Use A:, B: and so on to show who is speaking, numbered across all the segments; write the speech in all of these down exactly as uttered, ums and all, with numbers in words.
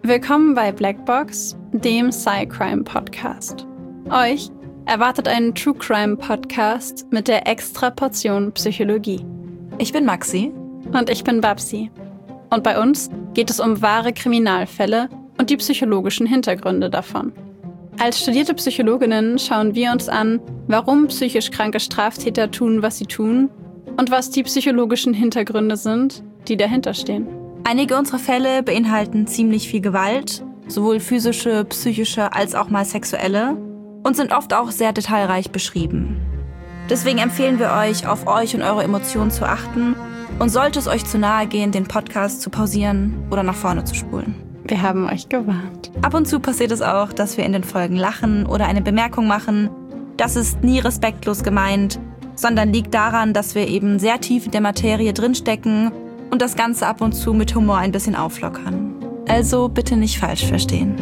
A: Willkommen bei Blackbox, dem Sci-Crime-Podcast. Euch erwartet einen True-Crime-Podcast mit der extra Portion Psychologie.
B: Ich bin Maxi.
A: Und ich bin Babsi. Und bei uns geht es um wahre Kriminalfälle und die psychologischen Hintergründe davon. Als studierte Psychologinnen schauen wir uns an, warum psychisch kranke Straftäter tun, was sie tun und was die psychologischen Hintergründe sind, die dahinter stehen.
B: Einige unserer Fälle beinhalten ziemlich viel Gewalt, sowohl physische, psychische als auch mal sexuelle, und sind oft auch sehr detailreich beschrieben. Deswegen empfehlen wir euch, auf euch und eure Emotionen zu achten und sollte es euch zu nahe gehen, den Podcast zu pausieren oder nach vorne zu spulen.
A: Wir haben euch gewarnt.
B: Ab und zu passiert es auch, dass wir in den Folgen lachen oder eine Bemerkung machen. Das ist nie respektlos gemeint, sondern liegt daran, dass wir eben sehr tief in der Materie drinstecken und das Ganze ab und zu mit Humor ein bisschen auflockern. Also bitte nicht falsch verstehen.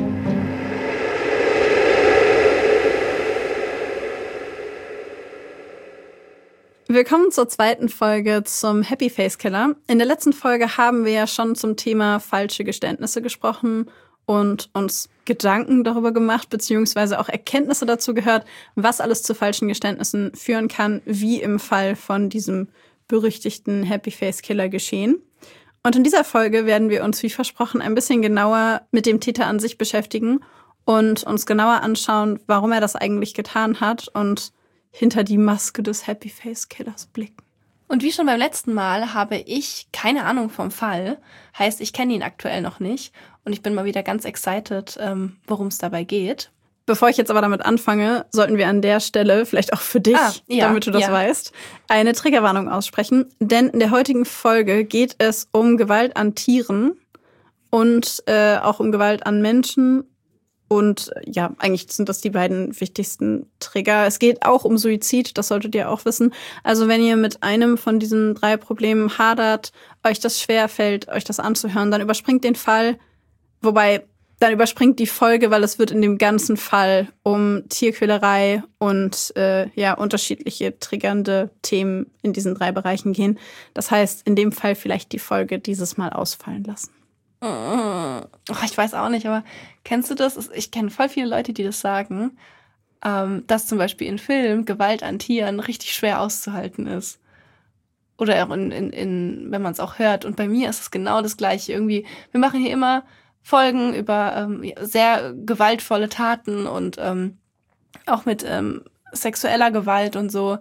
A: Willkommen zur zweiten Folge zum Happy Face Killer. In der letzten Folge haben wir ja schon zum Thema falsche Geständnisse gesprochen und uns Gedanken darüber gemacht, beziehungsweise auch Erkenntnisse dazu gehört, was alles zu falschen Geständnissen führen kann, wie im Fall von diesem berüchtigten Happy Face Killer geschehen. Und in dieser Folge werden wir uns, wie versprochen, ein bisschen genauer mit dem Täter an sich beschäftigen und uns genauer anschauen, warum er das eigentlich getan hat und hinter die Maske des Happy Face Killers blicken.
C: Und wie schon beim letzten Mal habe ich keine Ahnung vom Fall. Heißt, ich kenne ihn aktuell noch nicht. Und ich bin mal wieder ganz excited, ähm, worum es dabei geht.
A: Bevor ich jetzt aber damit anfange, sollten wir an der Stelle, vielleicht auch für dich, ah, ja, damit du das ja. weißt, eine Triggerwarnung aussprechen. Denn in der heutigen Folge geht es um Gewalt an Tieren und äh, auch um Gewalt an Menschen. Und ja, eigentlich sind das die beiden wichtigsten Trigger. Es geht auch um Suizid, das solltet ihr auch wissen. Also wenn ihr mit einem von diesen drei Problemen hadert, euch das schwerfällt, euch das anzuhören, dann überspringt den Fall. Wobei, dann überspringt die Folge, weil es wird in dem ganzen Fall um Tierquälerei und äh, ja unterschiedliche triggernde Themen in diesen drei Bereichen gehen. Das heißt, in dem Fall vielleicht die Folge dieses Mal ausfallen lassen.
C: Oh, ich weiß auch nicht, aber kennst du das? Ich kenne voll viele Leute, die das sagen, ähm, dass zum Beispiel in Filmen Gewalt an Tieren richtig schwer auszuhalten ist. Oder auch in, in, in, wenn man es auch hört. Und bei mir ist es genau das Gleiche. Irgendwie, wir machen hier immer Folgen über ähm, sehr gewaltvolle Taten und ähm, auch mit ähm, sexueller Gewalt und so.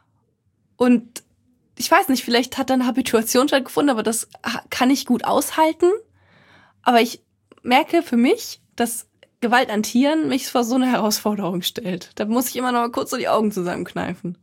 C: Und ich weiß nicht, vielleicht hat da eine Habituation stattgefunden, aber das kann ich gut aushalten. Aber ich merke für mich, dass Gewalt an Tieren mich vor so eine Herausforderung stellt. Da muss ich immer noch mal kurz so die Augen zusammenkneifen.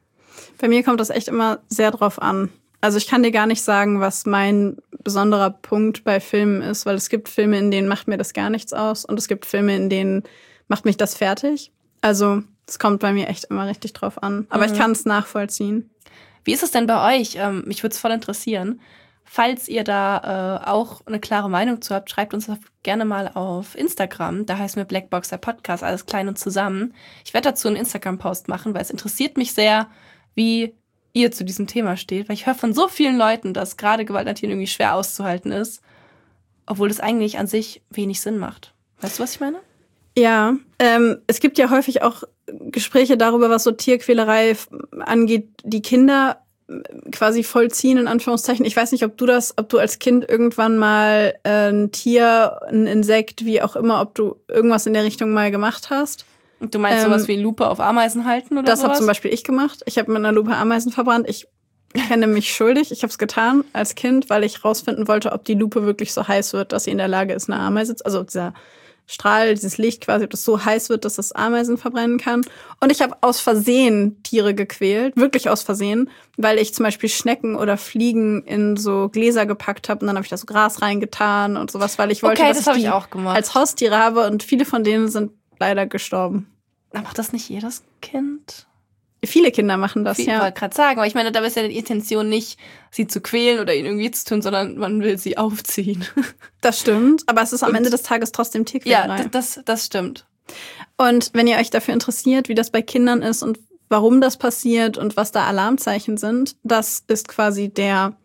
A: Bei mir kommt das echt immer sehr drauf an. Also ich kann dir gar nicht sagen, was mein besonderer Punkt bei Filmen ist, weil es gibt Filme, in denen macht mir das gar nichts aus und es gibt Filme, in denen macht mich das fertig. Also es kommt bei mir echt immer richtig drauf an. Aber mhm. ich kann es nachvollziehen.
C: Wie ist es denn bei euch? Ähm, mich würde es voll interessieren. Falls ihr da äh, auch eine klare Meinung zu habt, schreibt uns das gerne mal auf Instagram. Da heißen wir Blackbox der Podcast, alles klein und zusammen. Ich werde dazu einen Instagram-Post machen, weil es interessiert mich sehr, wie ihr zu diesem Thema steht. Weil ich höre von so vielen Leuten, dass gerade Gewalt an Tieren irgendwie schwer auszuhalten ist, obwohl das eigentlich an sich wenig Sinn macht. Weißt du, was ich meine?
A: Ja, ähm, es gibt ja häufig auch Gespräche darüber, was so Tierquälerei angeht, die Kinder quasi vollziehen, in Anführungszeichen. Ich weiß nicht, ob du das, ob du als Kind irgendwann mal äh, ein Tier, ein Insekt, wie auch immer, ob du irgendwas in der Richtung mal gemacht hast.
C: Und du meinst ähm, sowas wie Lupe auf Ameisen halten oder
A: das
C: sowas?
A: Das habe zum Beispiel ich gemacht. Ich habe mit einer Lupe Ameisen verbrannt. Ich kenne mich schuldig. Ich habe es getan als Kind, weil ich rausfinden wollte, ob die Lupe wirklich so heiß wird, dass sie in der Lage ist, eine Ameise, also dieser Strahl, dieses Licht quasi, ob das so heiß wird, dass das Ameisen verbrennen kann. Und ich habe aus Versehen Tiere gequält, wirklich aus Versehen, weil ich zum Beispiel Schnecken oder Fliegen in so Gläser gepackt habe und dann habe ich da so Gras reingetan und sowas, weil ich wollte,
C: okay,
A: dass
C: das
A: ich die
C: ich auch gemacht.
A: als Haustiere habe und viele von denen sind leider gestorben.
C: Macht das nicht jedes Kind?
A: Viele Kinder machen das,
C: ich
A: ja.
C: Ich wollte gerade sagen, aber ich meine, da ist ja die Intention nicht, sie zu quälen oder ihnen irgendwie zu tun, sondern man will sie aufziehen.
A: Das stimmt, aber es ist am Und, Ende des Tages trotzdem Tierquälerei.
C: Ja, das, das stimmt.
A: Und wenn ihr euch dafür interessiert, wie das bei Kindern ist und warum das passiert und was da Alarmzeichen sind, das ist quasi der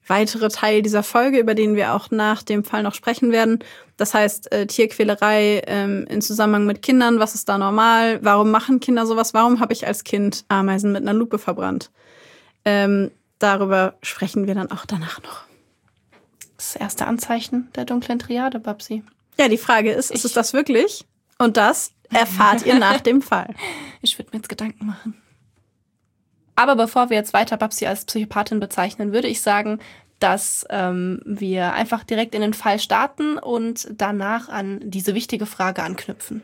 A: weitere Teil dieser Folge, über den wir auch nach dem Fall noch sprechen werden. Das heißt, äh, Tierquälerei ähm, in Zusammenhang mit Kindern, was ist da normal? Warum machen Kinder sowas? Warum habe ich als Kind Ameisen mit einer Lupe verbrannt? Ähm, darüber sprechen wir dann auch danach noch.
C: Das erste Anzeichen der dunklen Triade, Babsi.
A: Ja, die Frage ist, ich. ist es das wirklich? Und das erfahrt ihr nach dem Fall.
C: Ich würde mir jetzt Gedanken machen. Aber bevor wir jetzt weiter Babsi als Psychopathin bezeichnen, würde ich sagen, dass ähm, wir einfach direkt in den Fall starten und danach an diese wichtige Frage anknüpfen.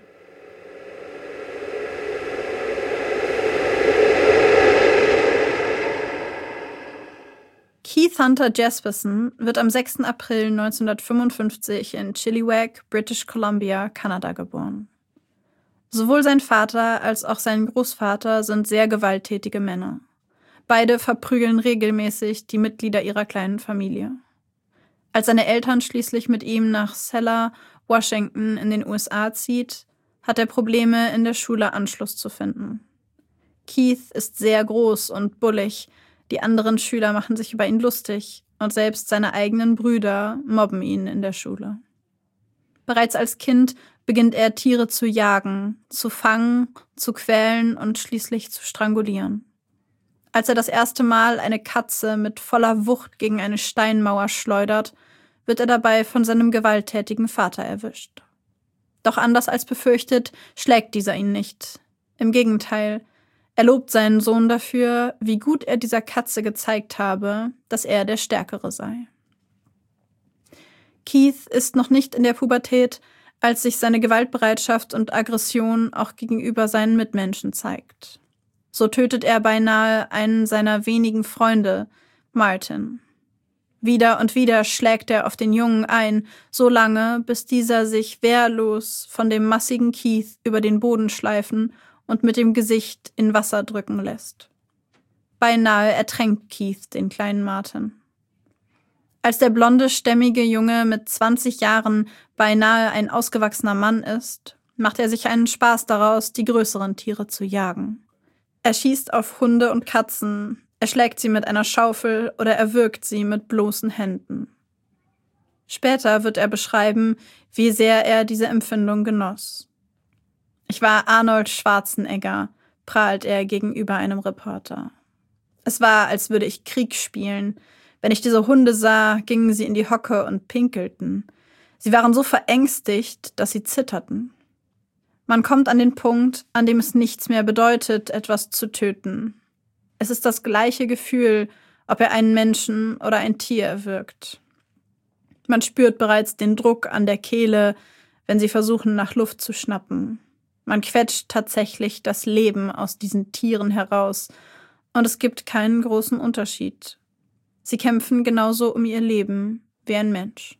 A: Keith Hunter Jesperson wird am sechsten April neunzehnhundertfünfundfünfzig in Chilliwack, British Columbia, Kanada geboren. Sowohl sein Vater als auch sein Großvater sind sehr gewalttätige Männer. Beide verprügeln regelmäßig die Mitglieder ihrer kleinen Familie. Als seine Eltern schließlich mit ihm nach Selah, Washington in den U S A zieht, hat er Probleme, in der Schule Anschluss zu finden. Keith ist sehr groß und bullig, die anderen Schüler machen sich über ihn lustig und selbst seine eigenen Brüder mobben ihn in der Schule. Bereits als Kind beginnt er, Tiere zu jagen, zu fangen, zu quälen und schließlich zu strangulieren. Als er das erste Mal eine Katze mit voller Wucht gegen eine Steinmauer schleudert, wird er dabei von seinem gewalttätigen Vater erwischt. Doch anders als befürchtet, schlägt dieser ihn nicht. Im Gegenteil, er lobt seinen Sohn dafür, wie gut er dieser Katze gezeigt habe, dass er der Stärkere sei. Keith ist noch nicht in der Pubertät, als sich seine Gewaltbereitschaft und Aggression auch gegenüber seinen Mitmenschen zeigt. So tötet er beinahe einen seiner wenigen Freunde, Martin. Wieder und wieder schlägt er auf den Jungen ein, so lange, bis dieser sich wehrlos von dem massigen Keith über den Boden schleifen und mit dem Gesicht in Wasser drücken lässt. Beinahe ertränkt Keith den kleinen Martin. Als der blonde, stämmige Junge mit zwanzig Jahren beinahe ein ausgewachsener Mann ist, macht er sich einen Spaß daraus, die größeren Tiere zu jagen. Er schießt auf Hunde und Katzen, er schlägt sie mit einer Schaufel oder erwürgt sie mit bloßen Händen. Später wird er beschreiben, wie sehr er diese Empfindung genoss. Ich war Arnold Schwarzenegger, prahlt er gegenüber einem Reporter. Es war, als würde ich Krieg spielen. Wenn ich diese Hunde sah, gingen sie in die Hocke und pinkelten. Sie waren so verängstigt, dass sie zitterten. Man kommt an den Punkt, an dem es nichts mehr bedeutet, etwas zu töten. Es ist das gleiche Gefühl, ob er einen Menschen oder ein Tier erwürgt. Man spürt bereits den Druck an der Kehle, wenn sie versuchen, nach Luft zu schnappen. Man quetscht tatsächlich das Leben aus diesen Tieren heraus und es gibt keinen großen Unterschied. Sie kämpfen genauso um ihr Leben wie ein Mensch.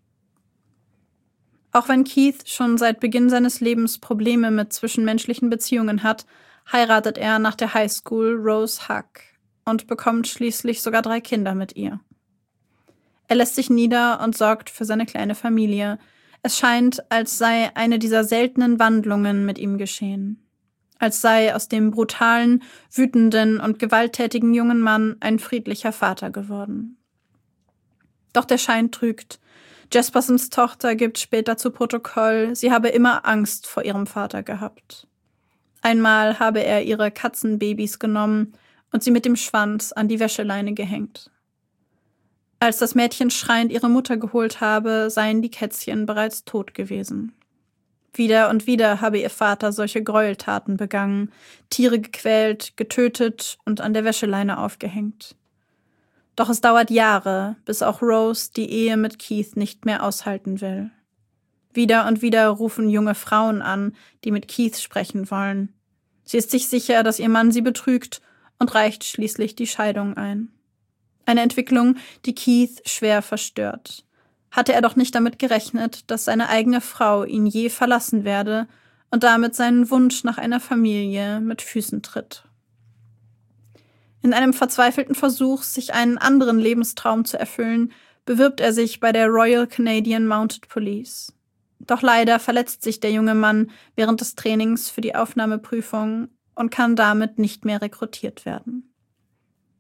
A: Auch wenn Keith schon seit Beginn seines Lebens Probleme mit zwischenmenschlichen Beziehungen hat, heiratet er nach der Highschool Rose Huck und bekommt schließlich sogar drei Kinder mit ihr. Er lässt sich nieder und sorgt für seine kleine Familie. Es scheint, als sei eine dieser seltenen Wandlungen mit ihm geschehen. Als sei aus dem brutalen, wütenden und gewalttätigen jungen Mann ein friedlicher Vater geworden. Doch der Schein trügt. Jespersons Tochter gibt später zu Protokoll, sie habe immer Angst vor ihrem Vater gehabt. Einmal habe er ihre Katzenbabys genommen und sie mit dem Schwanz an die Wäscheleine gehängt. Als das Mädchen schreiend ihre Mutter geholt habe, seien die Kätzchen bereits tot gewesen. Wieder und wieder habe ihr Vater solche Gräueltaten begangen, Tiere gequält, getötet und an der Wäscheleine aufgehängt. Doch es dauert Jahre, bis auch Rose die Ehe mit Keith nicht mehr aushalten will. Wieder und wieder rufen junge Frauen an, die mit Keith sprechen wollen. Sie ist sich sicher, dass ihr Mann sie betrügt und reicht schließlich die Scheidung ein. Eine Entwicklung, die Keith schwer verstört. Hatte er doch nicht damit gerechnet, dass seine eigene Frau ihn je verlassen werde und damit seinen Wunsch nach einer Familie mit Füßen tritt. In einem verzweifelten Versuch, sich einen anderen Lebenstraum zu erfüllen, bewirbt er sich bei der Royal Canadian Mounted Police. Doch leider verletzt sich der junge Mann während des Trainings für die Aufnahmeprüfung und kann damit nicht mehr rekrutiert werden.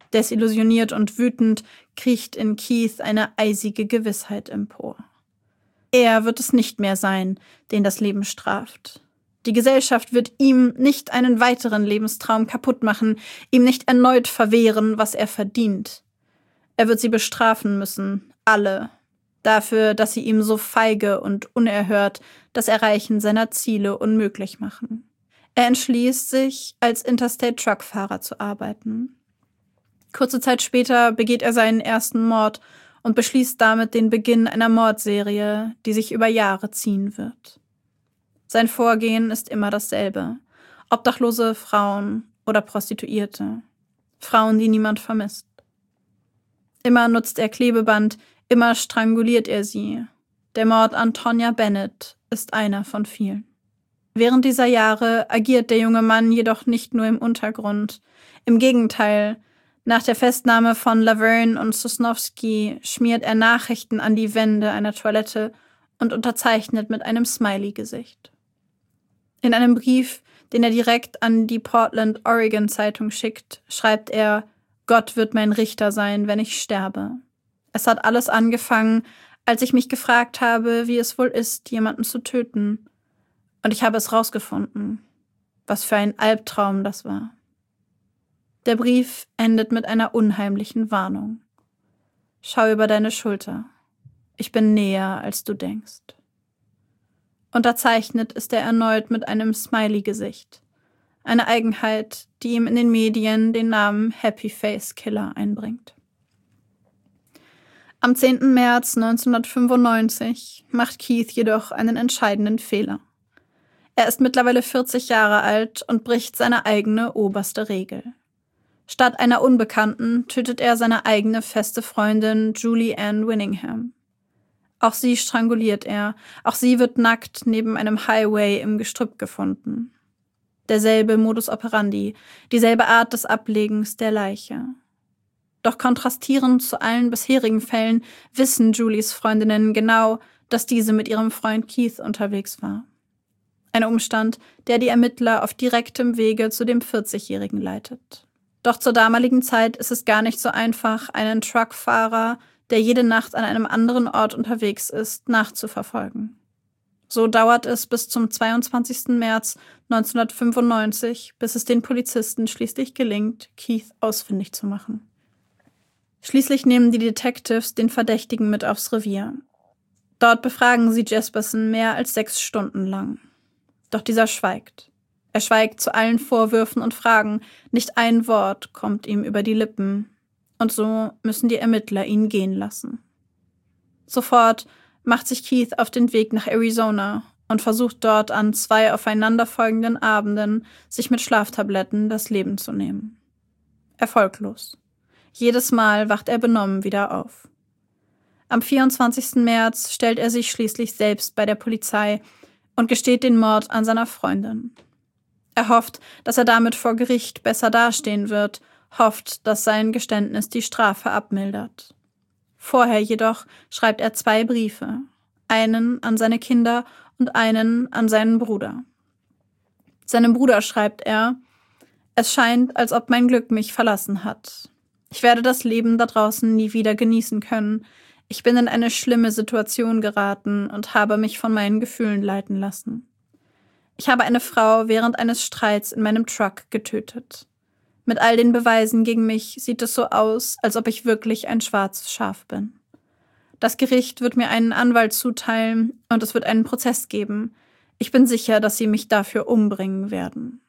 A: Desillusioniert und wütend kriecht in Keith eine eisige Gewissheit empor. Er wird es nicht mehr sein, den das Leben straft. Die Gesellschaft wird ihm nicht einen weiteren Lebenstraum kaputt machen, ihm nicht erneut verwehren, was er verdient. Er wird sie bestrafen müssen, alle, dafür, dass sie ihm so feige und unerhört das Erreichen seiner Ziele unmöglich machen. Er entschließt sich, als Interstate-Truckfahrer zu arbeiten. Kurze Zeit später begeht er seinen ersten Mord und beschließt damit den Beginn einer Mordserie, die sich über Jahre ziehen wird. Sein Vorgehen ist immer dasselbe. Obdachlose Frauen oder Prostituierte. Frauen, die niemand vermisst. Immer nutzt er Klebeband, immer stranguliert er sie. Der Mord an Tonya Bennett ist einer von vielen. Während dieser Jahre agiert der junge Mann jedoch nicht nur im Untergrund. Im Gegenteil, nach der Festnahme von Laverne und Sosnowski schmiert er Nachrichten an die Wände einer Toilette und unterzeichnet mit einem Smiley-Gesicht. In einem Brief, den er direkt an die Portland Oregon Zeitung schickt, schreibt er: Gott wird mein Richter sein, wenn ich sterbe. Es hat alles angefangen, als ich mich gefragt habe, wie es wohl ist, jemanden zu töten. Und ich habe es rausgefunden. Was für ein Albtraum das war. Der Brief endet mit einer unheimlichen Warnung. Schau über deine Schulter. Ich bin näher, als du denkst. Unterzeichnet ist er erneut mit einem Smiley-Gesicht. Eine Eigenheit, die ihm in den Medien den Namen Happy Face Killer einbringt. Am zehnten März neunzehnhundertfünfundneunzig macht Keith jedoch einen entscheidenden Fehler. Er ist mittlerweile vierzig Jahre alt und bricht seine eigene oberste Regel. Statt einer Unbekannten tötet er seine eigene feste Freundin Julie Ann Winningham. Auch sie stranguliert er, auch sie wird nackt neben einem Highway im Gestrüpp gefunden. Derselbe Modus operandi, dieselbe Art des Ablegens der Leiche. Doch kontrastierend zu allen bisherigen Fällen wissen Julies Freundinnen genau, dass diese mit ihrem Freund Keith unterwegs war. Ein Umstand, der die Ermittler auf direktem Wege zu dem vierzigjährigen leitet. Doch zur damaligen Zeit ist es gar nicht so einfach, einen Truckfahrer, der jede Nacht an einem anderen Ort unterwegs ist, nachzuverfolgen. So dauert es bis zum zweiundzwanzigsten März neunzehnhundertfünfundneunzig, bis es den Polizisten schließlich gelingt, Keith ausfindig zu machen. Schließlich nehmen die Detectives den Verdächtigen mit aufs Revier. Dort befragen sie Jesperson mehr als sechs Stunden lang. Doch dieser schweigt. Er schweigt zu allen Vorwürfen und Fragen. Nicht ein Wort kommt ihm über die Lippen. Und so müssen die Ermittler ihn gehen lassen. Sofort macht sich Keith auf den Weg nach Arizona und versucht dort an zwei aufeinanderfolgenden Abenden, sich mit Schlaftabletten das Leben zu nehmen. Erfolglos. Jedes Mal wacht er benommen wieder auf. Am vierundzwanzigsten März stellt er sich schließlich selbst bei der Polizei und gesteht den Mord an seiner Freundin. Er hofft, dass er damit vor Gericht besser dastehen wird, hofft, dass sein Geständnis die Strafe abmildert. Vorher jedoch schreibt er zwei Briefe, einen an seine Kinder und einen an seinen Bruder. Seinem Bruder schreibt er: Es scheint, als ob mein Glück mich verlassen hat. Ich werde das Leben da draußen nie wieder genießen können. Ich bin in eine schlimme Situation geraten und habe mich von meinen Gefühlen leiten lassen. Ich habe eine Frau während eines Streits in meinem Truck getötet. Mit all den Beweisen gegen mich sieht es so aus, als ob ich wirklich ein schwarzes Schaf bin. Das Gericht wird mir einen Anwalt zuteilen und es wird einen Prozess geben. Ich bin sicher, dass sie mich dafür umbringen werden.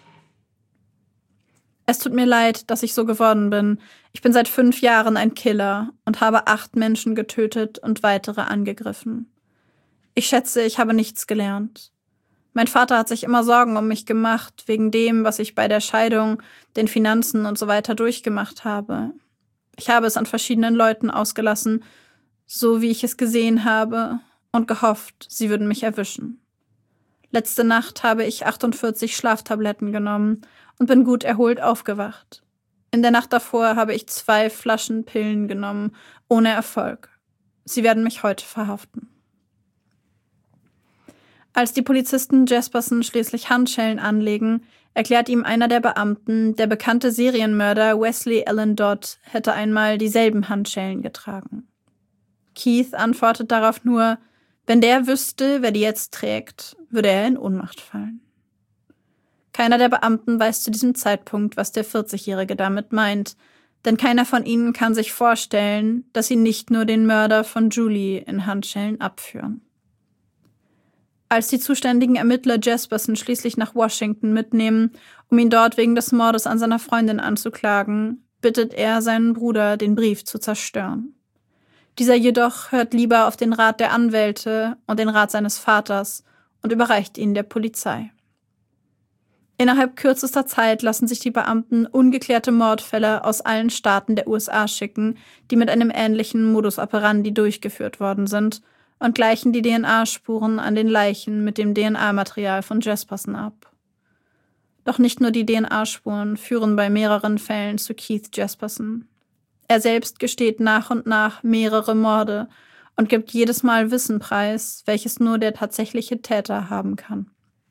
A: Es tut mir leid, dass ich so geworden bin. Ich bin seit fünf Jahren ein Killer und habe acht Menschen getötet und weitere angegriffen. Ich schätze, ich habe nichts gelernt. Mein Vater hat sich immer Sorgen um mich gemacht, wegen dem, was ich bei der Scheidung, den Finanzen und so weiter durchgemacht habe. Ich habe es an verschiedenen Leuten ausgelassen, so wie ich es gesehen habe, und gehofft, sie würden mich erwischen. Letzte Nacht habe ich achtundvierzig Schlaftabletten genommen und bin gut erholt aufgewacht. In der Nacht davor habe ich zwei Flaschen Pillen genommen, ohne Erfolg. Sie werden mich heute verhaften. Als die Polizisten Jesperson schließlich Handschellen anlegen, erklärt ihm einer der Beamten, der bekannte Serienmörder Wesley Allen Dodd hätte einmal dieselben Handschellen getragen. Keith antwortet darauf nur, wenn der wüsste, wer die jetzt trägt, würde er in Ohnmacht fallen. Keiner der Beamten weiß zu diesem Zeitpunkt, was der vierzigjährige damit meint, denn keiner von ihnen kann sich vorstellen, dass sie nicht nur den Mörder von Julie in Handschellen abführen. Als die zuständigen Ermittler Jesperson schließlich nach Washington mitnehmen, um ihn dort wegen des Mordes an seiner Freundin anzuklagen, bittet er seinen Bruder, den Brief zu zerstören. Dieser jedoch hört lieber auf den Rat der Anwälte und den Rat seines Vaters und überreicht ihn der Polizei. Innerhalb kürzester Zeit lassen sich die Beamten ungeklärte Mordfälle aus allen Staaten der U S A schicken, die mit einem ähnlichen Modus operandi durchgeführt worden sind, und gleichen die D N A-Spuren an den Leichen mit dem D N A-Material von Jesperson ab. Doch nicht nur die D N A-Spuren führen bei mehreren Fällen zu Keith Jesperson. Er selbst gesteht nach und nach mehrere Morde und gibt jedes Mal Wissen preis, welches nur der tatsächliche Täter haben kann.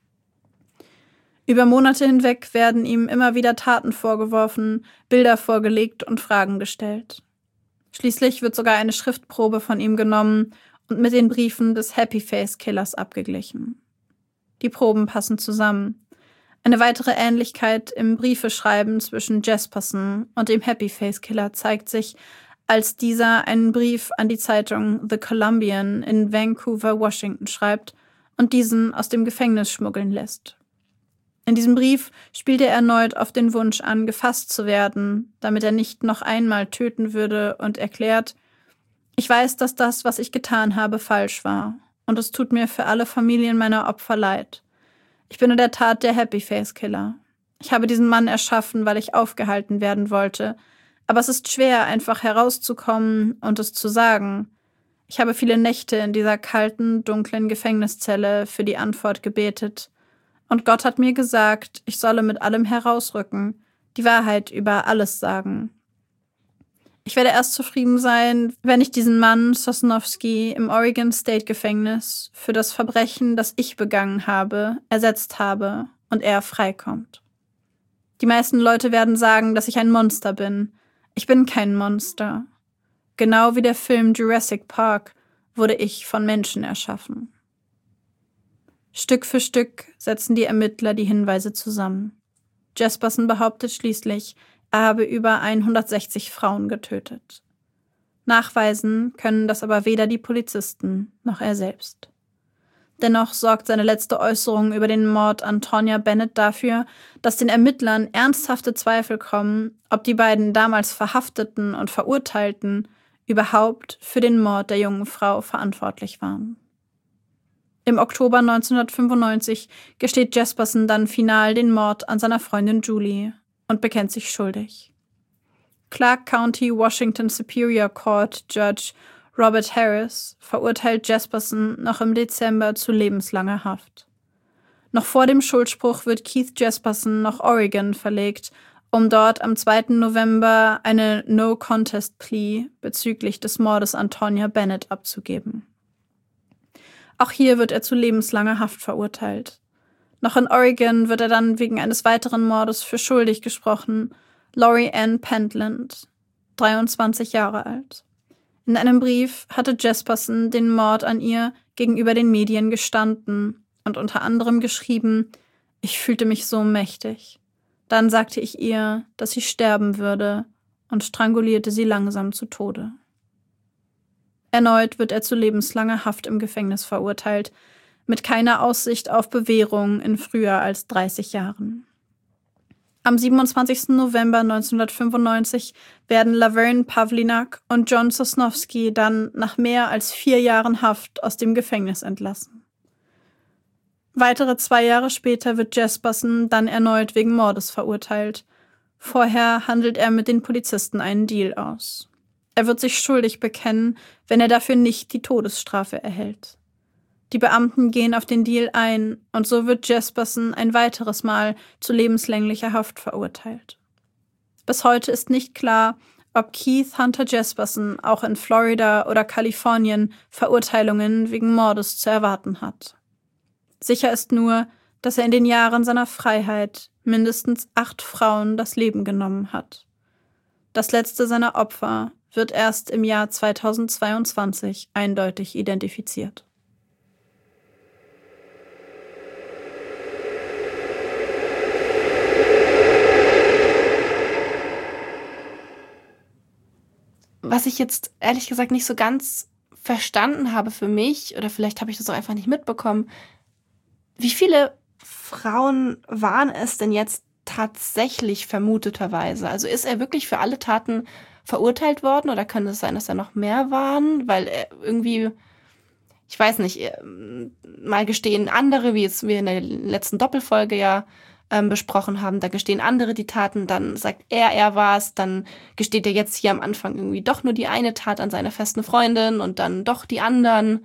A: Über Monate hinweg werden ihm immer wieder Taten vorgeworfen, Bilder vorgelegt und Fragen gestellt. Schließlich wird sogar eine Schriftprobe von ihm genommen und mit den Briefen des Happy Face Killers abgeglichen. Die Proben passen zusammen. Eine weitere Ähnlichkeit im Briefeschreiben zwischen Jesperson und dem Happy Face Killer zeigt sich, als dieser einen Brief an die Zeitung The Columbian in Vancouver, Washington schreibt und diesen aus dem Gefängnis schmuggeln lässt. In diesem Brief spielt er erneut auf den Wunsch an, gefasst zu werden, damit er nicht noch einmal töten würde, und erklärt: Ich weiß, dass das, was ich getan habe, falsch war, und es tut mir für alle Familien meiner Opfer leid. Ich bin in der Tat der Happy Face Killer. Ich habe diesen Mann erschaffen, weil ich aufgehalten werden wollte, aber es ist schwer, einfach herauszukommen und es zu sagen. Ich habe viele Nächte in dieser kalten, dunklen Gefängniszelle für die Antwort gebetet, und Gott hat mir gesagt, ich solle mit allem herausrücken, die Wahrheit über alles sagen. Ich werde erst zufrieden sein, wenn ich diesen Mann, Sosnowski, im Oregon State Gefängnis für das Verbrechen, das ich begangen habe, ersetzt habe und er freikommt. Die meisten Leute werden sagen, dass ich ein Monster bin. Ich bin kein Monster. Genau wie der Film Jurassic Park wurde ich von Menschen erschaffen. Stück für Stück setzen die Ermittler die Hinweise zusammen. Jesperson behauptet schließlich, er habe über hundertsechzig Frauen getötet. Nachweisen können das aber weder die Polizisten noch er selbst. Dennoch sorgt seine letzte Äußerung über den Mord an Tonya Bennett dafür, dass den Ermittlern ernsthafte Zweifel kommen, ob die beiden damals Verhafteten und Verurteilten überhaupt für den Mord der jungen Frau verantwortlich waren. Im Oktober neunzehnhundertfünfundneunzig gesteht Jesperson dann final den Mord an seiner Freundin Julie und bekennt sich schuldig. Clark County Washington Superior Court Judge Robert Harris verurteilt Jesperson noch im Dezember zu lebenslanger Haft. Noch vor dem Schuldspruch wird Keith Jesperson nach Oregon verlegt, um dort am zweiten November eine No-Contest-Plea bezüglich des Mordes an Tonya Bennett abzugeben. Auch hier wird er zu lebenslanger Haft verurteilt. Noch in Oregon wird er dann wegen eines weiteren Mordes für schuldig gesprochen, Lori Ann Pentland, dreiundzwanzig Jahre alt. In einem Brief hatte Jesperson den Mord an ihr gegenüber den Medien gestanden und unter anderem geschrieben: Ich fühlte mich so mächtig. Dann sagte ich ihr, dass sie sterben würde, und strangulierte sie langsam zu Tode. Erneut wird er zu lebenslanger Haft im Gefängnis verurteilt, mit keiner Aussicht auf Bewährung in früher als dreißig Jahren. Am siebenundzwanzigsten November neunzehnhundertfünfundneunzig werden Laverne Pavlinak und John Sosnowski dann nach mehr als vier Jahren Haft aus dem Gefängnis entlassen. Weitere zwei Jahre später wird Jesperson dann erneut wegen Mordes verurteilt. Vorher handelt er mit den Polizisten einen Deal aus. Er wird sich schuldig bekennen, wenn er dafür nicht die Todesstrafe erhält. Die Beamten gehen auf den Deal ein und so wird Jesperson ein weiteres Mal zu lebenslänglicher Haft verurteilt. Bis heute ist nicht klar, ob Keith Hunter Jesperson auch in Florida oder Kalifornien Verurteilungen wegen Mordes zu erwarten hat. Sicher ist nur, dass er in den Jahren seiner Freiheit mindestens acht Frauen das Leben genommen hat. Das letzte seiner Opfer wird erst im Jahr zweitausendzweiundzwanzig eindeutig identifiziert.
C: Was ich jetzt ehrlich gesagt nicht so ganz verstanden habe für mich, oder vielleicht habe ich das auch einfach nicht mitbekommen, wie viele Frauen waren es denn jetzt tatsächlich vermuteterweise? Also ist er wirklich für alle Taten verurteilt worden oder kann es sein, dass da noch mehr waren? Weil er irgendwie, ich weiß nicht, mal gestehen andere, wie jetzt wir in der letzten Doppelfolge ja ähm, besprochen haben, da gestehen andere die Taten, dann sagt er, er war es, dann gesteht er jetzt hier am Anfang irgendwie doch nur die eine Tat an seiner festen Freundin und dann doch die anderen.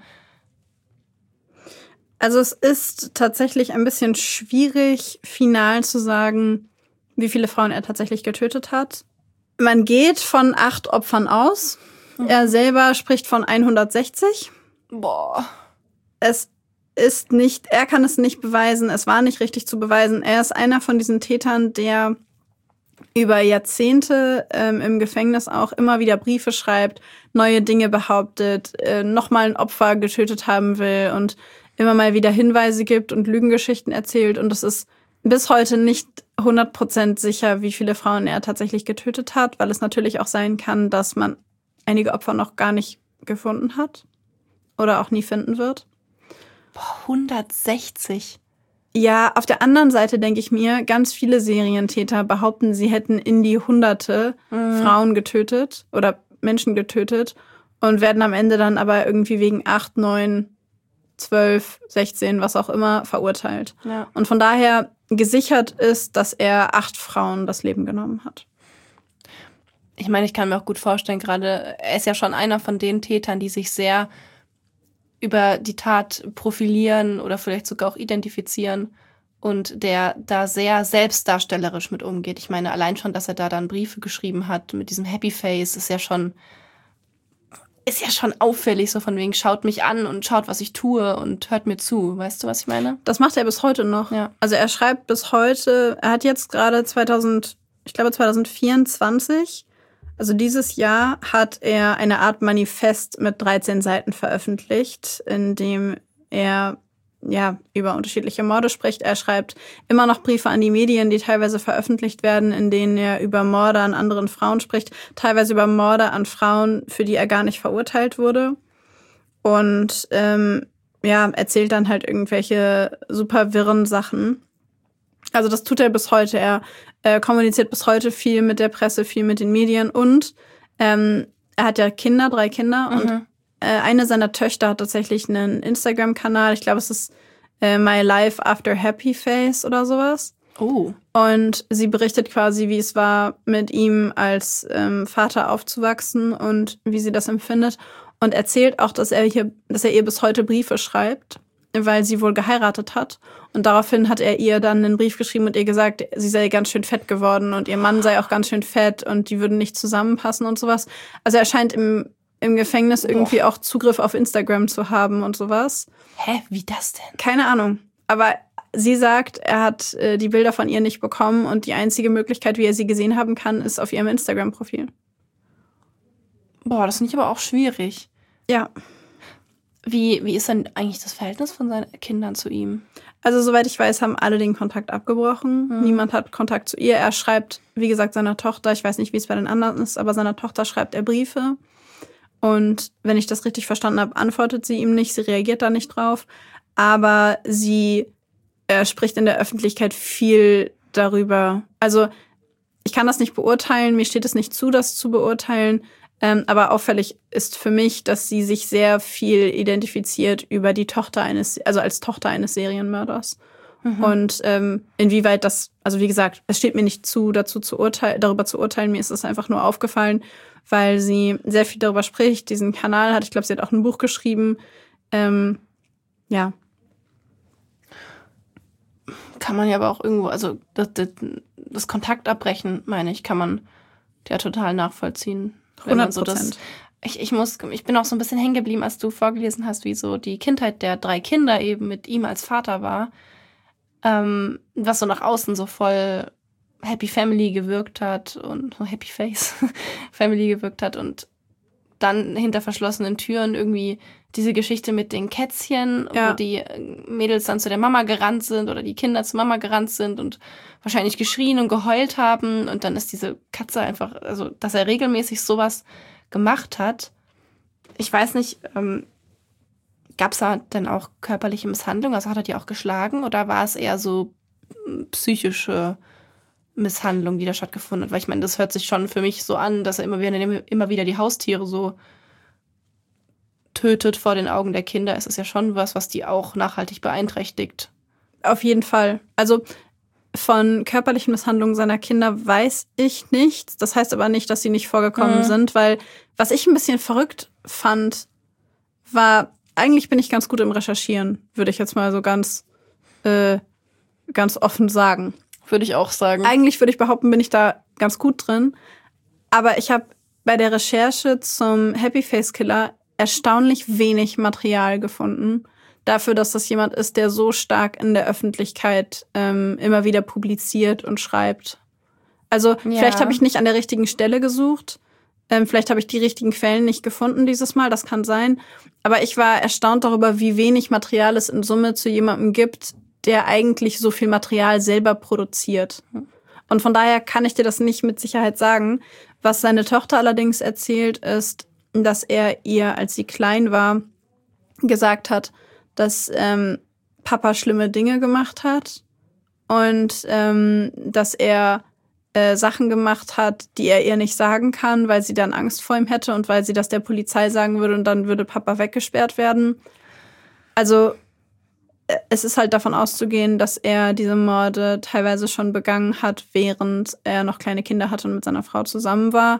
A: Also es ist tatsächlich ein bisschen schwierig, final zu sagen, wie viele Frauen er tatsächlich getötet hat. Man geht von acht Opfern aus. Mhm. Er selber spricht von hundertsechzig.
C: Boah.
A: Es ist nicht, er kann es nicht beweisen, es war nicht richtig zu beweisen. Er ist einer von diesen Tätern, der über Jahrzehnte ähm, im Gefängnis auch immer wieder Briefe schreibt, neue Dinge behauptet, äh, nochmal ein Opfer getötet haben will und immer mal wieder Hinweise gibt und Lügengeschichten erzählt. Und es ist bis heute nicht hundert Prozent sicher, wie viele Frauen er tatsächlich getötet hat, weil es natürlich auch sein kann, dass man einige Opfer noch gar nicht gefunden hat oder auch nie finden wird.
C: Boah, hundertsechzig.
A: Ja, auf der anderen Seite denke ich mir, ganz viele Serientäter behaupten, sie hätten in die Hunderte mhm. Frauen getötet oder Menschen getötet und werden am Ende dann aber irgendwie wegen acht, neun, zwölf, sechzehn, was auch immer, verurteilt.
C: Ja.
A: Und von daher gesichert ist, dass er acht Frauen das Leben genommen hat.
C: Ich meine, ich kann mir auch gut vorstellen, gerade er ist ja schon einer von den Tätern, die sich sehr über die Tat profilieren oder vielleicht sogar auch identifizieren und der da sehr selbstdarstellerisch mit umgeht. Ich meine, allein schon, dass er da dann Briefe geschrieben hat mit diesem Happy Face, ist ja schon ist ja schon auffällig, so von wegen, schaut mich an und schaut, was ich tue und hört mir zu. Weißt du, was ich meine?
A: Das macht er bis heute noch.
C: Ja.
A: Also er schreibt bis heute, er hat jetzt gerade zweitausend, ich glaube zweitausendvierundzwanzig, also dieses Jahr hat er eine Art Manifest mit dreizehn Seiten veröffentlicht, in dem er ja über unterschiedliche Morde spricht. Er schreibt immer noch Briefe an die Medien, die teilweise veröffentlicht werden, in denen er über Morde an anderen Frauen spricht, teilweise über Morde an Frauen, für die er gar nicht verurteilt wurde. Und ähm, ja, erzählt dann halt irgendwelche super wirren Sachen. Also das tut er bis heute. Er äh, kommuniziert bis heute viel mit der Presse, viel mit den Medien und ähm, er hat ja Kinder, drei Kinder
C: mhm.
A: und äh, eine seiner Töchter hat tatsächlich einen Instagram-Kanal. Ich glaube, es ist äh, My Life After Happy Face oder sowas.
C: Oh.
A: Und sie berichtet quasi, wie es war, mit ihm als ähm, Vater aufzuwachsen und wie sie das empfindet. Und erzählt auch, dass er hier, dass er ihr bis heute Briefe schreibt, weil sie wohl geheiratet hat. Und daraufhin hat er ihr dann einen Brief geschrieben und ihr gesagt, sie sei ganz schön fett geworden und ihr Mann sei auch ganz schön fett und die würden nicht zusammenpassen und sowas. Also er scheint im, im Gefängnis irgendwie auch Zugriff auf Instagram zu haben und sowas.
C: Hä, wie das denn?
A: Keine Ahnung. Aber sie sagt, er hat äh, die Bilder von ihr nicht bekommen und die einzige Möglichkeit, wie er sie gesehen haben kann, ist auf ihrem Instagram-Profil.
C: Boah, das finde ich aber auch schwierig.
A: Ja.
C: Wie, wie ist denn eigentlich das Verhältnis von seinen Kindern zu ihm?
A: Also soweit ich weiß, haben alle den Kontakt abgebrochen. Mhm. Niemand hat Kontakt zu ihr. Er schreibt, wie gesagt, seiner Tochter, ich weiß nicht, wie es bei den anderen ist, aber seiner Tochter schreibt er Briefe. Und wenn ich das richtig verstanden habe, antwortet sie ihm nicht, sie reagiert da nicht drauf. Aber sie äh, spricht in der Öffentlichkeit viel darüber. Also ich kann das nicht beurteilen, mir steht es nicht zu, das zu beurteilen. Ähm, aber auffällig ist für mich, dass sie sich sehr viel identifiziert über die Tochter eines, also als Tochter eines Serienmörders. Mhm. Und ähm, inwieweit das, also wie gesagt, es steht mir nicht zu, dazu zu urteilen, darüber zu urteilen. Mir ist es einfach nur aufgefallen, weil sie sehr viel darüber spricht, diesen Kanal hat. Ich glaube, sie hat auch ein Buch geschrieben. Ähm, ja.
C: Kann man ja aber auch irgendwo, also das, das, das Kontaktabbrechen, meine ich, kann man ja total nachvollziehen.
A: hundert Prozent.
C: So das, ich, ich, muss, ich bin auch so ein bisschen hängen geblieben, als du vorgelesen hast, wie so die Kindheit der drei Kinder eben mit ihm als Vater war. ähm, was so nach außen so voll Happy Family gewirkt hat und Happy Face Family gewirkt hat und dann hinter verschlossenen Türen irgendwie diese Geschichte mit den Kätzchen, ja. wo die Mädels dann zu der Mama gerannt sind oder die Kinder zur Mama gerannt sind und wahrscheinlich geschrien und geheult haben und dann ist diese Katze einfach, also dass er regelmäßig sowas gemacht hat. Ich weiß nicht, ähm, gab es da denn auch körperliche Misshandlung? Also hat er die auch geschlagen oder war es eher so psychische Misshandlung, die da stattgefunden hat? Weil ich meine, das hört sich schon für mich so an, dass er immer wieder, immer wieder die Haustiere so tötet vor den Augen der Kinder. Es ist ja schon was, was die auch nachhaltig beeinträchtigt.
A: Auf jeden Fall. Also von körperlichen Misshandlungen seiner Kinder weiß ich nichts. Das heißt aber nicht, dass sie nicht vorgekommen mhm. sind, weil was ich ein bisschen verrückt fand, war, eigentlich bin ich ganz gut im Recherchieren, würde ich jetzt mal so ganz, äh, ganz offen sagen.
C: Würde ich auch sagen.
A: Eigentlich würde ich behaupten, bin ich da ganz gut drin. Aber ich habe bei der Recherche zum Happy Face Killer erstaunlich wenig Material gefunden. Dafür, dass das jemand ist, der so stark in der Öffentlichkeit ähm, immer wieder publiziert und schreibt. Also ja. vielleicht habe ich nicht an der richtigen Stelle gesucht. Ähm, vielleicht habe ich die richtigen Quellen nicht gefunden dieses Mal. Das kann sein. Aber ich war erstaunt darüber, wie wenig Material es in Summe zu jemandem gibt, der eigentlich so viel Material selber produziert. Und von daher kann ich dir das nicht mit Sicherheit sagen. Was seine Tochter allerdings erzählt, ist, dass er ihr, als sie klein war, gesagt hat, dass ähm, Papa schlimme Dinge gemacht hat und ähm, dass er äh, Sachen gemacht hat, die er ihr nicht sagen kann, weil sie dann Angst vor ihm hätte und weil sie das der Polizei sagen würde und dann würde Papa weggesperrt werden. Also es ist halt davon auszugehen, dass er diese Morde teilweise schon begangen hat, während er noch kleine Kinder hatte und mit seiner Frau zusammen war.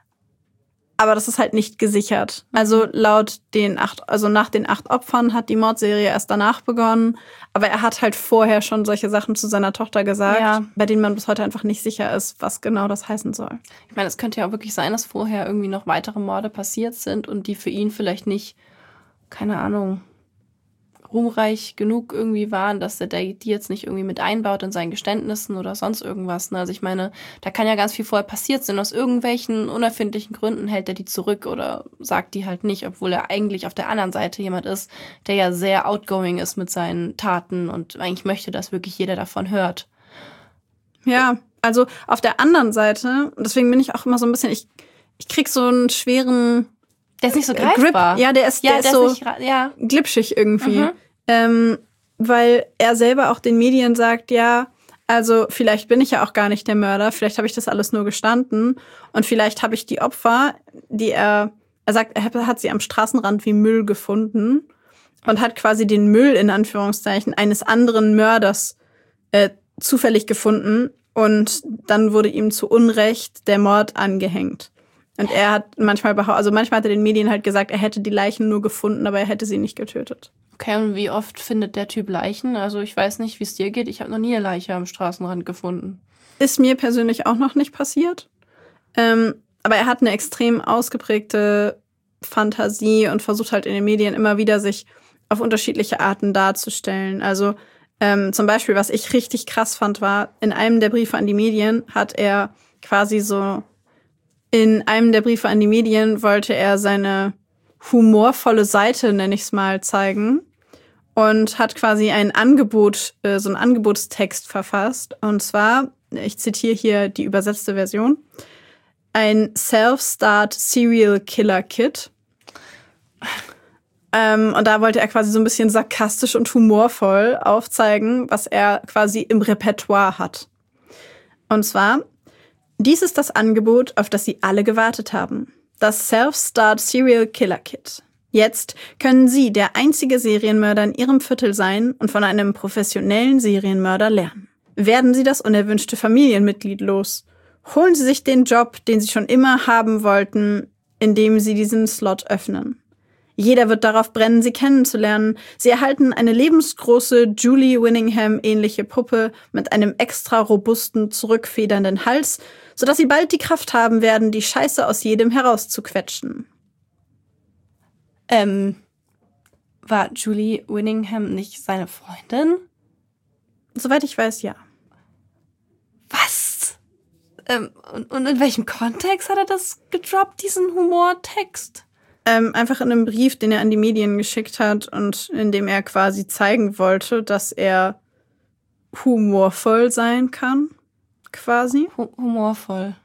A: Aber das ist halt nicht gesichert. Also laut den acht, also nach den acht Opfern hat die Mordserie erst danach begonnen. Aber er hat halt vorher schon solche Sachen zu seiner Tochter gesagt, ja. bei denen man bis heute einfach nicht sicher ist, was genau das heißen soll.
C: Ich meine, es könnte ja auch wirklich sein, dass vorher irgendwie noch weitere Morde passiert sind und die für ihn vielleicht nicht, keine Ahnung, ruhmreich genug irgendwie waren, dass er die jetzt nicht irgendwie mit einbaut in seinen Geständnissen oder sonst irgendwas. Also ich meine, da kann ja ganz viel vorher passiert sein. Aus irgendwelchen unerfindlichen Gründen hält er die zurück oder sagt die halt nicht, obwohl er eigentlich auf der anderen Seite jemand ist, der ja sehr outgoing ist mit seinen Taten und eigentlich möchte, dass wirklich jeder davon hört.
A: Ja, also auf der anderen Seite, deswegen bin ich auch immer so ein bisschen, ich, ich krieg so einen schweren
C: Der ist nicht so greifbar.
A: Grip. Ja, der ist,
C: ja,
A: der ist
C: der
A: so
C: ist nicht, ja.
A: glitschig irgendwie.
C: Mhm.
A: Ähm, weil er selber auch den Medien sagt, ja, also vielleicht bin ich ja auch gar nicht der Mörder, vielleicht habe ich das alles nur gestanden und vielleicht habe ich die Opfer, die er, er sagt, er hat sie am Straßenrand wie Müll gefunden und hat quasi den Müll in Anführungszeichen eines anderen Mörders äh, zufällig gefunden und dann wurde ihm zu Unrecht der Mord angehängt. Und er hat manchmal behauptet, also manchmal hat er den Medien halt gesagt, er hätte die Leichen nur gefunden, aber er hätte sie nicht getötet.
C: Okay, und wie oft findet der Typ Leichen? Also ich weiß nicht, wie es dir geht. Ich habe noch nie eine Leiche am Straßenrand gefunden.
A: Ist mir persönlich auch noch nicht passiert. Ähm, aber er hat eine extrem ausgeprägte Fantasie und versucht halt in den Medien immer wieder, sich auf unterschiedliche Arten darzustellen. Also ähm, zum Beispiel, was ich richtig krass fand, war, in einem der Briefe an die Medien hat er quasi so In einem der Briefe an die Medien wollte er seine humorvolle Seite, nenne ich es mal, zeigen und hat quasi ein Angebot, äh, so einen Angebotstext verfasst. Und zwar, ich zitiere hier die übersetzte Version, ein Self-Start Serial Killer Kit. Ähm, und da wollte er quasi so ein bisschen sarkastisch und humorvoll aufzeigen, was er quasi im Repertoire hat. Und zwar: Dies ist das Angebot, auf das Sie alle gewartet haben. Das Self-Start Serial Killer Kit. Jetzt können Sie der einzige Serienmörder in Ihrem Viertel sein und von einem professionellen Serienmörder lernen. Werden Sie das unerwünschte Familienmitglied los? Holen Sie sich den Job, den Sie schon immer haben wollten, indem Sie diesen Slot öffnen. Jeder wird darauf brennen, Sie kennenzulernen. Sie erhalten eine lebensgroße Julie Winningham-ähnliche Puppe mit einem extra robusten, zurückfedernden Hals, sodass Sie bald die Kraft haben werden, die Scheiße aus jedem herauszuquetschen.
C: Ähm, war Julie Winningham nicht seine Freundin?
A: Soweit ich weiß, ja.
C: Was? Ähm, und, und in welchem Kontext hat er das gedroppt, diesen Humortext?
A: Ähm, einfach in einem Brief, den er an die Medien geschickt hat und in dem er quasi zeigen wollte, dass er humorvoll sein kann, quasi.
C: H- humorvoll.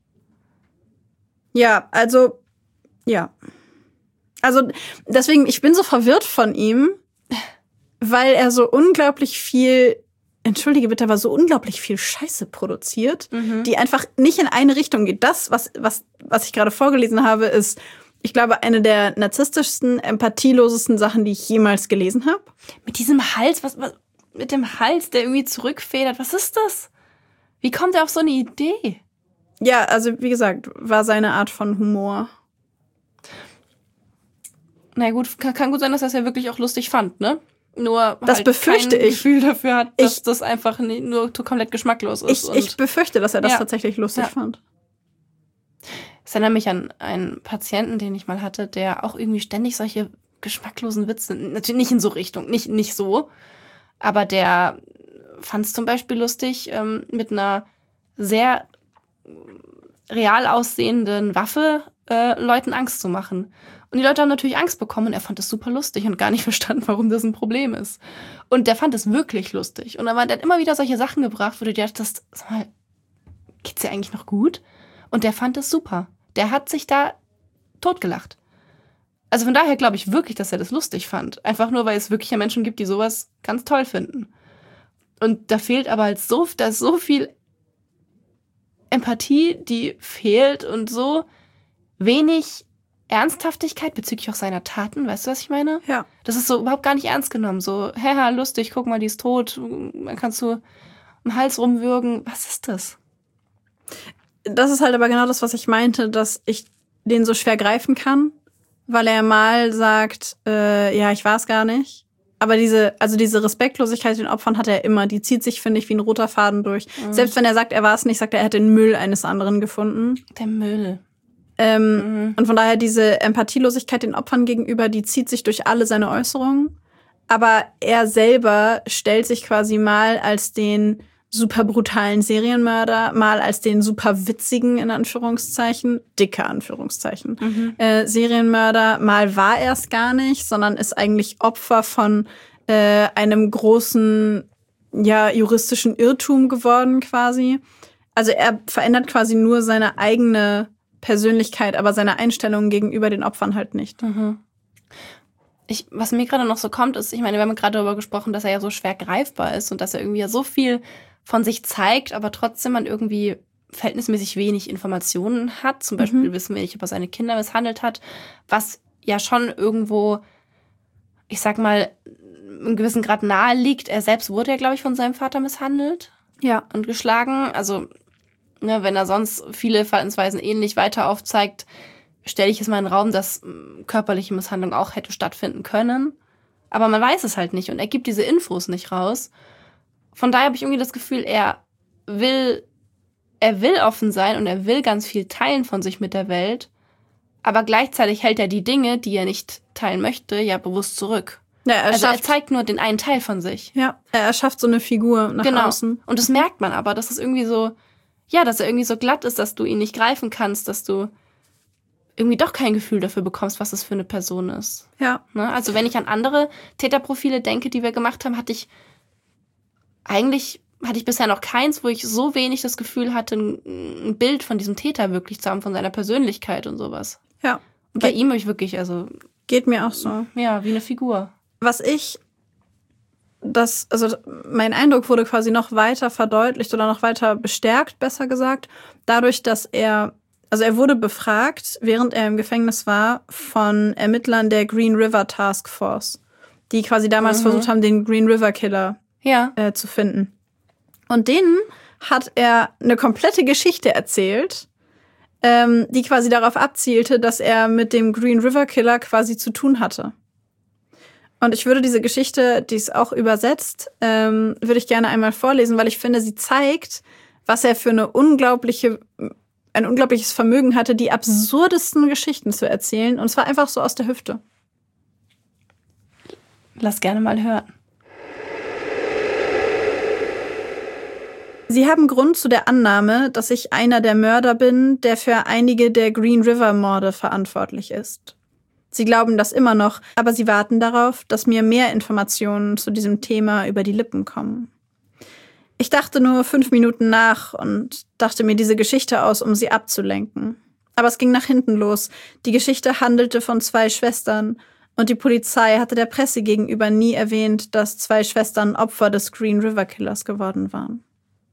A: Ja, also, ja. Also, deswegen, ich bin so verwirrt von ihm, weil er so unglaublich viel, entschuldige bitte, aber so unglaublich viel Scheiße produziert, mhm. die einfach nicht in eine Richtung geht. Das, was, was, was ich gerade vorgelesen habe, ist, ich glaube, eine der narzisstischsten, empathielosesten Sachen, die ich jemals gelesen habe.
C: Mit diesem Hals, was, was, mit dem Hals, der irgendwie zurückfedert, was ist das? Wie kommt er auf so eine Idee?
A: Ja, also wie gesagt, war seine Art von Humor.
C: Na gut, kann, kann gut sein, dass er es ja wirklich auch lustig fand, ne? Nur
A: das
C: halt
A: befürchte
C: kein
A: ich.
C: Gefühl dafür hat, dass
A: ich,
C: das einfach nur komplett geschmacklos ist.
A: Ich, und ich befürchte, dass er das
C: ja.
A: tatsächlich lustig
C: ja.
A: fand.
C: Es erinnert mich an einen Patienten, den ich mal hatte, der auch irgendwie ständig solche geschmacklosen Witze, natürlich nicht in so Richtung, nicht, nicht so, aber der fand es zum Beispiel lustig, ähm, mit einer sehr real aussehenden Waffe äh, Leuten Angst zu machen. Und die Leute haben natürlich Angst bekommen und er fand es super lustig und gar nicht verstanden, warum das ein Problem ist. Und der fand es wirklich lustig. Und aber der hat immer wieder solche Sachen gebracht, wo du dir dachtest, sag mal, geht's dir eigentlich noch gut? Und der fand es super. Der hat sich da totgelacht. Also von daher glaube ich wirklich, dass er das lustig fand. Einfach nur, weil es wirklich ja Menschen gibt, die sowas ganz toll finden. Und da fehlt aber halt so, da ist so viel Empathie, die fehlt und so wenig Ernsthaftigkeit bezüglich auch seiner Taten, weißt du, was ich meine?
A: Ja.
C: Das ist so überhaupt gar nicht ernst genommen. So, haha, lustig, guck mal, die ist tot. Dann kannst du am Hals rumwürgen. Was ist das?
A: Das ist halt aber genau das, was ich meinte, dass ich den so schwer greifen kann, weil er mal sagt, äh, ja, ich war es gar nicht. Aber diese, also diese Respektlosigkeit den Opfern hat er immer. Die zieht sich, finde ich, wie ein roter Faden durch. Mhm. Selbst wenn er sagt, er war es nicht, sagt er, er hat den Müll eines anderen gefunden.
C: Der Müll.
A: Ähm,
C: mhm.
A: Und von daher diese Empathielosigkeit den Opfern gegenüber, die zieht sich durch alle seine Äußerungen. Aber er selber stellt sich quasi mal als den super brutalen Serienmörder, mal als den super witzigen, in Anführungszeichen, dicke Anführungszeichen, mhm. äh, Serienmörder. Mal war er es gar nicht, sondern ist eigentlich Opfer von äh, einem großen, ja, juristischen Irrtum geworden quasi. Also er verändert quasi nur seine eigene Persönlichkeit, aber seine Einstellung gegenüber den Opfern halt nicht.
C: Mhm. Ich, was mir gerade noch so kommt, ist, ich meine, wir haben gerade darüber gesprochen, dass er ja so schwer greifbar ist und dass er irgendwie ja so viel von sich zeigt, aber trotzdem man irgendwie verhältnismäßig wenig Informationen hat. Zum Beispiel mhm. wissen wir nicht, ob er seine Kinder misshandelt hat, was ja schon irgendwo, ich sag mal, in gewissem Grad nahe liegt. Er selbst wurde ja, glaube ich, von seinem Vater misshandelt
A: ja.
C: und geschlagen. Also, ne, wenn er sonst viele Verhaltensweisen ähnlich weiter aufzeigt, stelle ich es mal in den Raum, dass körperliche Misshandlung auch hätte stattfinden können. Aber man weiß es halt nicht und er gibt diese Infos nicht raus. Von daher habe ich irgendwie das Gefühl, er will, er will offen sein und er will ganz viel teilen von sich mit der Welt. Aber gleichzeitig hält er die Dinge, die er nicht teilen möchte, ja bewusst zurück.
A: Ja, er
C: also
A: schafft,
C: er zeigt nur den einen Teil von sich.
A: Ja, er erschafft so eine Figur nach
C: genau.
A: außen.
C: Und das merkt man aber, dass es irgendwie so, ja, dass er irgendwie so glatt ist, dass du ihn nicht greifen kannst, dass du irgendwie doch kein Gefühl dafür bekommst, was das für eine Person ist.
A: Ja.
C: Ne? Also wenn ich an andere Täterprofile denke, die wir gemacht haben, hatte ich eigentlich hatte ich bisher noch keins, wo ich so wenig das Gefühl hatte, ein Bild von diesem Täter wirklich zu haben, von seiner Persönlichkeit und sowas.
A: Ja.
C: Und bei Ge- ihm habe ich wirklich, also
A: geht mir auch so.
C: Ja, wie eine Figur.
A: Was ich, das, also mein Eindruck wurde quasi noch weiter verdeutlicht oder noch weiter bestärkt, besser gesagt, dadurch, dass er, also er wurde befragt, während er im Gefängnis war, von Ermittlern der Green River Task Force, die quasi damals mhm. versucht haben, den Green River Killer ja. äh, zu finden. Und denen hat er eine komplette Geschichte erzählt, ähm, die quasi darauf abzielte, dass er mit dem Green River Killer quasi zu tun hatte. Und ich würde diese Geschichte, die ist auch übersetzt, ähm, würde ich gerne einmal vorlesen, weil ich finde, sie zeigt, was er für eine unglaubliche, ein unglaubliches Vermögen hatte, die absurdesten Geschichten zu erzählen. Und zwar einfach so aus der Hüfte.
C: Lass gerne mal hören.
A: Sie haben Grund zu der Annahme, dass ich einer der Mörder bin, der für einige der Green River-Morde verantwortlich ist. Sie glauben das immer noch, aber sie warten darauf, dass mir mehr Informationen zu diesem Thema über die Lippen kommen. Ich dachte nur fünf Minuten nach und dachte mir diese Geschichte aus, um sie abzulenken. Aber es ging nach hinten los. Die Geschichte handelte von zwei Schwestern und die Polizei hatte der Presse gegenüber nie erwähnt, dass zwei Schwestern Opfer des Green River Killers geworden waren.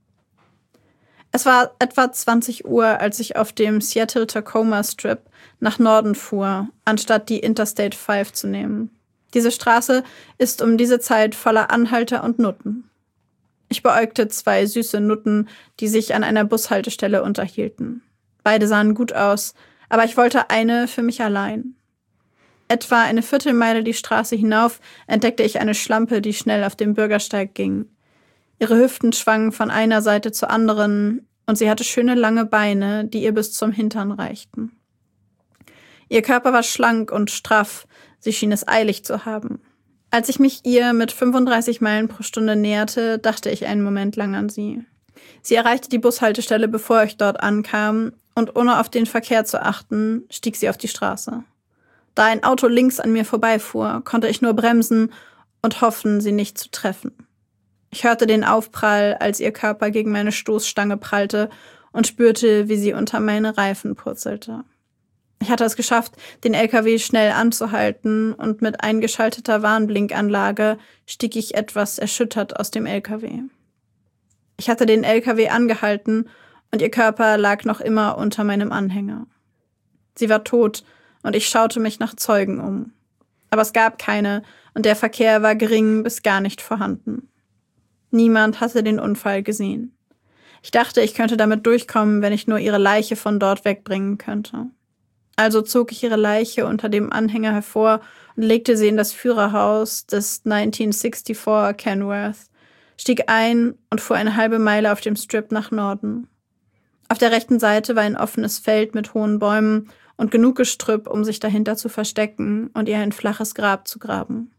A: Es war etwa zwanzig Uhr, als ich auf dem Seattle-Tacoma Strip nach Norden fuhr, anstatt die Interstate fünf zu nehmen. Diese Straße ist um diese Zeit voller Anhalter und Nutten. Ich beäugte zwei süße Nutten, die sich an einer Bushaltestelle unterhielten. Beide sahen gut aus, aber ich wollte eine für mich allein. Etwa eine Viertelmeile die Straße hinauf entdeckte ich eine Schlampe, die schnell auf dem Bürgersteig ging. Ihre Hüften schwangen von einer Seite zur anderen und sie hatte schöne lange Beine, die ihr bis zum Hintern reichten. Ihr Körper war schlank und straff, sie schien es eilig zu haben. Als ich mich ihr mit fünfunddreißig Meilen pro Stunde näherte, dachte ich einen Moment lang an sie. Sie erreichte die Bushaltestelle, bevor ich dort ankam, und ohne auf den Verkehr zu achten, stieg sie auf die Straße. Da ein Auto links an mir vorbeifuhr, konnte ich nur bremsen und hoffen, sie nicht zu treffen. Ich hörte den Aufprall, als ihr Körper gegen meine Stoßstange prallte und spürte, wie sie unter meine Reifen purzelte. Ich hatte es geschafft, den L K W schnell anzuhalten und mit eingeschalteter Warnblinkanlage stieg ich etwas erschüttert aus dem L K W. Ich hatte den L K W angehalten und ihr Körper lag noch immer unter meinem Anhänger. Sie war tot und ich schaute mich nach Zeugen um. Aber es gab keine und der Verkehr war gering bis gar nicht vorhanden. Niemand hatte den Unfall gesehen. Ich dachte, ich könnte damit durchkommen, wenn ich nur ihre Leiche von dort wegbringen könnte. Also zog ich ihre Leiche unter dem Anhänger hervor und legte sie in das Führerhaus des neunzehnhundertvierundsiebzig Kenworth, stieg ein und fuhr eine halbe Meile auf dem Strip nach Norden. Auf der rechten Seite war ein offenes Feld mit hohen Bäumen und genug Gestrüpp, um sich dahinter zu verstecken und ihr ein flaches Grab zu graben.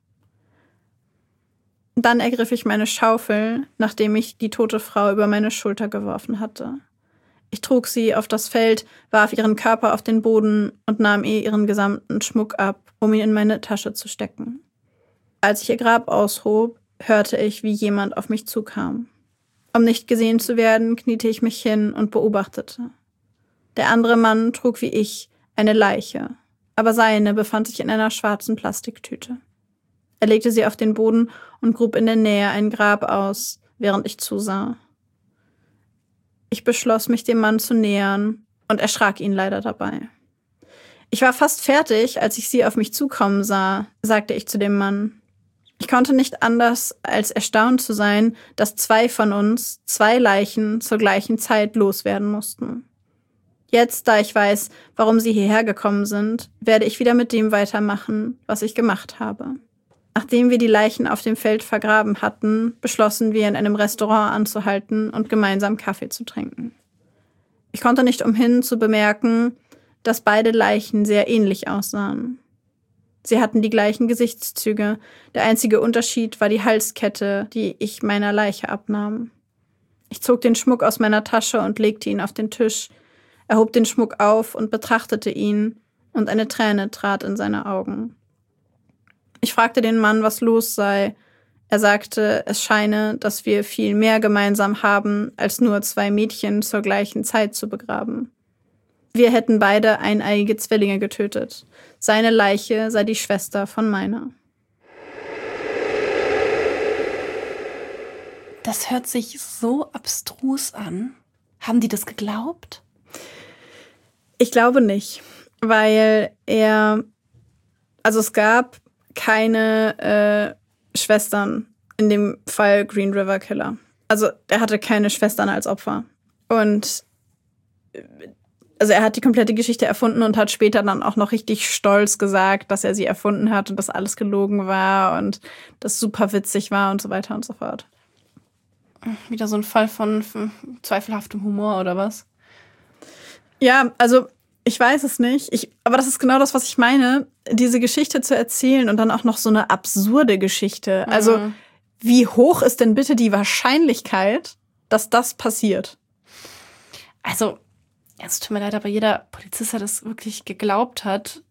A: Dann ergriff ich meine Schaufel, nachdem ich die tote Frau über meine Schulter geworfen hatte. Ich trug sie auf das Feld, warf ihren Körper auf den Boden und nahm ihr ihren gesamten Schmuck ab, um ihn in meine Tasche zu stecken. Als ich ihr Grab aushob, hörte ich, wie jemand auf mich zukam. Um nicht gesehen zu werden, kniete ich mich hin und beobachtete. Der andere Mann trug wie ich eine Leiche, aber seine befand sich in einer schwarzen Plastiktüte. Er legte sie auf den Boden und grub in der Nähe ein Grab aus, während ich zusah. Ich beschloss, mich dem Mann zu nähern und erschrak ihn leider dabei. Ich war fast fertig, als ich sie auf mich zukommen sah, sagte ich zu dem Mann. Ich konnte nicht anders, als erstaunt zu sein, dass zwei von uns, zwei Leichen, zur gleichen Zeit loswerden mussten. Jetzt, da ich weiß, warum sie hierher gekommen sind, werde ich wieder mit dem weitermachen, was ich gemacht habe. Nachdem wir die Leichen auf dem Feld vergraben hatten, beschlossen wir, in einem Restaurant anzuhalten und gemeinsam Kaffee zu trinken. Ich konnte nicht umhin zu bemerken, dass beide Leichen sehr ähnlich aussahen. Sie hatten die gleichen Gesichtszüge, der einzige Unterschied war die Halskette, die ich meiner Leiche abnahm. Ich zog den Schmuck aus meiner Tasche und legte ihn auf den Tisch. Er hob den Schmuck auf und betrachtete ihn, und eine Träne trat in seine Augen. Ich fragte den Mann, was los sei. Er sagte, es scheine, dass wir viel mehr gemeinsam haben, als nur zwei Mädchen zur gleichen Zeit zu begraben. Wir hätten beide eineiige Zwillinge getötet. Seine Leiche sei die Schwester von meiner.
C: Das hört sich so abstrus an. Haben die das geglaubt?
A: Ich glaube nicht, weil er, also es gab keine äh, Schwestern in dem Fall Green River Killer. Also er hatte keine Schwestern als Opfer. Und also er hat die komplette Geschichte erfunden und hat später dann auch noch richtig stolz gesagt, dass er sie erfunden hat und dass alles gelogen war und das super witzig war und so weiter und so fort.
C: Wieder so ein Fall von, von zweifelhaftem Humor oder was?
A: Ja, also ich weiß es nicht. Ich, aber das ist genau das, was ich meine, diese Geschichte zu erzählen und dann auch noch so eine absurde Geschichte. Mhm. Also wie hoch ist denn bitte die Wahrscheinlichkeit, dass das passiert?
C: Also, es tut mir leid, aber jeder Polizist, der das wirklich geglaubt hat,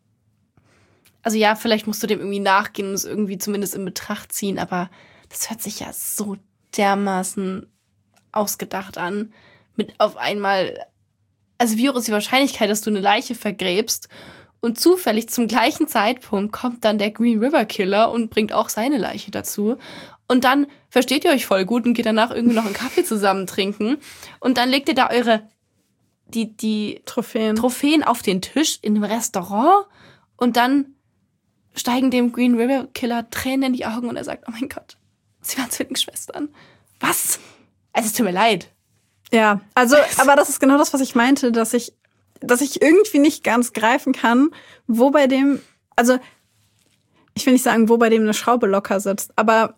C: also ja, vielleicht musst du dem irgendwie nachgehen und es irgendwie zumindest in Betracht ziehen, aber das hört sich ja so dermaßen ausgedacht an, mit auf einmal, also wie hoch ist die Wahrscheinlichkeit, dass du eine Leiche vergräbst und zufällig zum gleichen Zeitpunkt kommt dann der Green River Killer und bringt auch seine Leiche dazu und dann versteht ihr euch voll gut und geht danach irgendwie noch einen Kaffee zusammen trinken und dann legt ihr da eure die, die
A: Trophäen.
C: Trophäen auf den Tisch in einem Restaurant und dann steigen dem Green River Killer Tränen in die Augen und er sagt, oh mein Gott, sie waren Zwillingsschwestern. Was? Also es tut mir leid.
A: Ja, also, aber das ist genau das, was ich meinte, dass ich, dass ich irgendwie nicht ganz greifen kann, wo bei dem, also ich will nicht sagen, wo bei dem eine Schraube locker sitzt, aber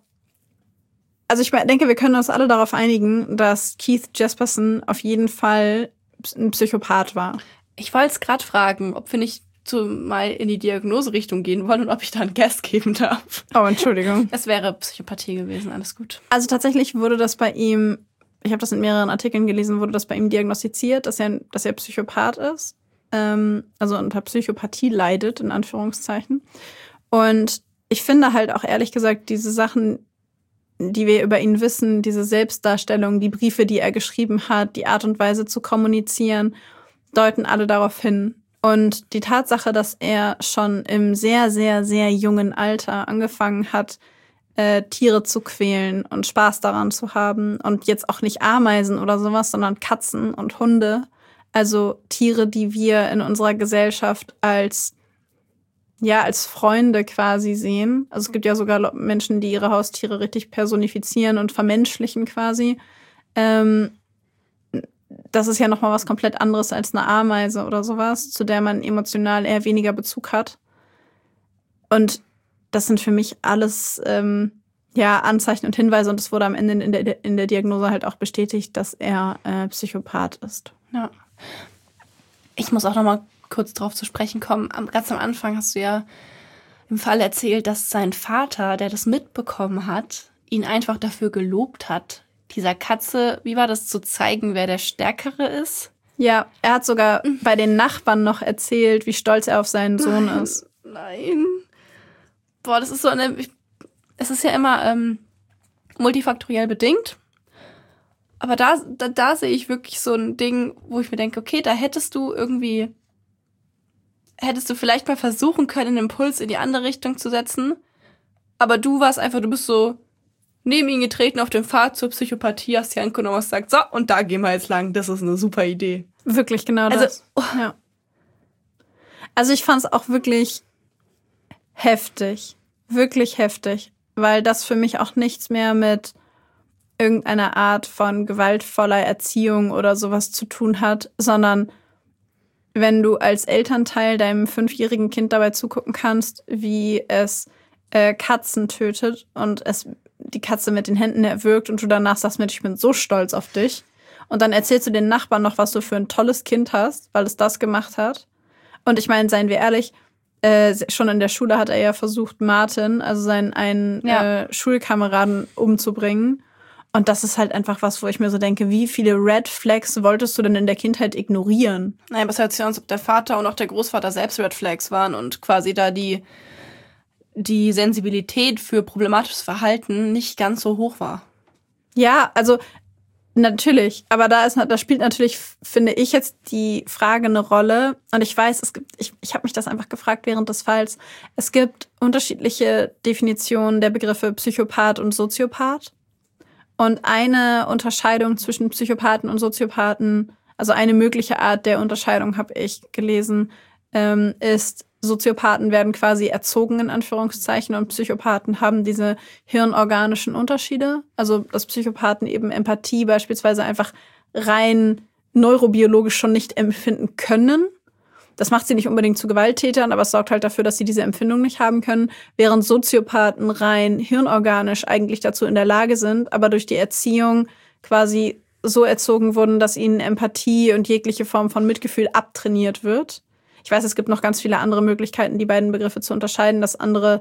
A: also ich denke, wir können uns alle darauf einigen, dass Keith Jesperson auf jeden Fall ein Psychopath war.
C: Ich wollte es gerade fragen, ob wir nicht zu mal in die Diagnoserichtung gehen wollen und ob ich da einen Guest geben darf.
A: Oh, Entschuldigung.
C: Es wäre Psychopathie gewesen, alles gut.
A: Also tatsächlich wurde das bei ihm, ich habe das in mehreren Artikeln gelesen, wurde das bei ihm diagnostiziert, dass er, dass er Psychopath ist. Ähm, also unter Psychopathie leidet, in Anführungszeichen. Und ich finde halt auch ehrlich gesagt, diese Sachen, die wir über ihn wissen, diese Selbstdarstellung, die Briefe, die er geschrieben hat, die Art und Weise zu kommunizieren, deuten alle darauf hin. Und die Tatsache, dass er schon im sehr, sehr, sehr jungen Alter angefangen hat, äh, Tiere zu quälen und Spaß daran zu haben und jetzt auch nicht Ameisen oder sowas, sondern Katzen und Hunde, also Tiere, die wir in unserer Gesellschaft als ja als Freunde quasi sehen. Also es gibt ja sogar Menschen, die ihre Haustiere richtig personifizieren und vermenschlichen quasi. Ähm, das ist ja nochmal was komplett anderes als eine Ameise oder sowas, zu der man emotional eher weniger Bezug hat. Und das sind für mich alles ähm, ja Anzeichen und Hinweise. Und es wurde am Ende in der, in der Diagnose halt auch bestätigt, dass er äh, Psychopath ist.
C: Ja. Ich muss auch nochmal kurz drauf zu sprechen kommen. Am, ganz am Anfang hast du ja im Fall erzählt, dass sein Vater, der das mitbekommen hat, ihn einfach dafür gelobt hat, dieser Katze, wie war das, zu zeigen, wer der Stärkere ist?
A: Ja, er hat sogar bei den Nachbarn noch erzählt, wie stolz er auf seinen Sohn
C: nein,
A: ist.
C: Nein. Boah, das ist so eine... Es ist ja immer ähm, multifaktoriell bedingt. Aber da, da, da sehe ich wirklich so ein Ding, wo ich mir denke, okay, da hättest du irgendwie... Hättest du vielleicht mal versuchen können, einen Impuls in die andere Richtung zu setzen. Aber du warst einfach, du bist so... neben ihn getreten auf dem Pfad zur Psychopathie, hast die Hand genommen und gesagt, so, und da gehen wir jetzt lang. Das ist eine super Idee.
A: Wirklich, genau das.
C: Also, oh.
A: ja. Also ich fand es auch wirklich heftig. Wirklich heftig. Weil das für mich auch nichts mehr mit irgendeiner Art von gewaltvoller Erziehung oder sowas zu tun hat, sondern wenn du als Elternteil deinem fünfjährigen Kind dabei zugucken kannst, wie es äh, Katzen tötet und es die Katze mit den Händen erwürgt und du danach sagst mit, ich bin so stolz auf dich. Und dann erzählst du den Nachbarn noch, was du für ein tolles Kind hast, weil es das gemacht hat. Und ich meine, seien wir ehrlich, äh, schon in der Schule hat er ja versucht, Martin, also seinen einen ja. äh, Schulkameraden umzubringen. Und das ist halt einfach was, wo ich mir so denke, wie viele Red Flags wolltest du denn in der Kindheit ignorieren?
C: Naja, aber es hört sich an, als ob der Vater und auch der Großvater selbst Red Flags waren und quasi da die die Sensibilität für problematisches Verhalten nicht ganz so hoch war.
A: Ja, also natürlich. Aber da ist, da spielt natürlich, finde ich, jetzt die Frage eine Rolle. Und ich weiß, es gibt, ich, ich habe mich das einfach gefragt während des Falls. Es gibt unterschiedliche Definitionen der Begriffe Psychopath und Soziopath. Und eine Unterscheidung zwischen Psychopathen und Soziopathen, also eine mögliche Art der Unterscheidung habe ich gelesen, ähm, ist, Soziopathen werden quasi erzogen, in Anführungszeichen, und Psychopathen haben diese hirnorganischen Unterschiede. Also, dass Psychopathen eben Empathie beispielsweise einfach rein neurobiologisch schon nicht empfinden können. Das macht sie nicht unbedingt zu Gewalttätern, aber es sorgt halt dafür, dass sie diese Empfindung nicht haben können, während Soziopathen rein hirnorganisch eigentlich dazu in der Lage sind, aber durch die Erziehung quasi so erzogen wurden, dass ihnen Empathie und jegliche Form von Mitgefühl abtrainiert wird. Ich weiß, es gibt noch ganz viele andere Möglichkeiten, die beiden Begriffe zu unterscheiden, dass andere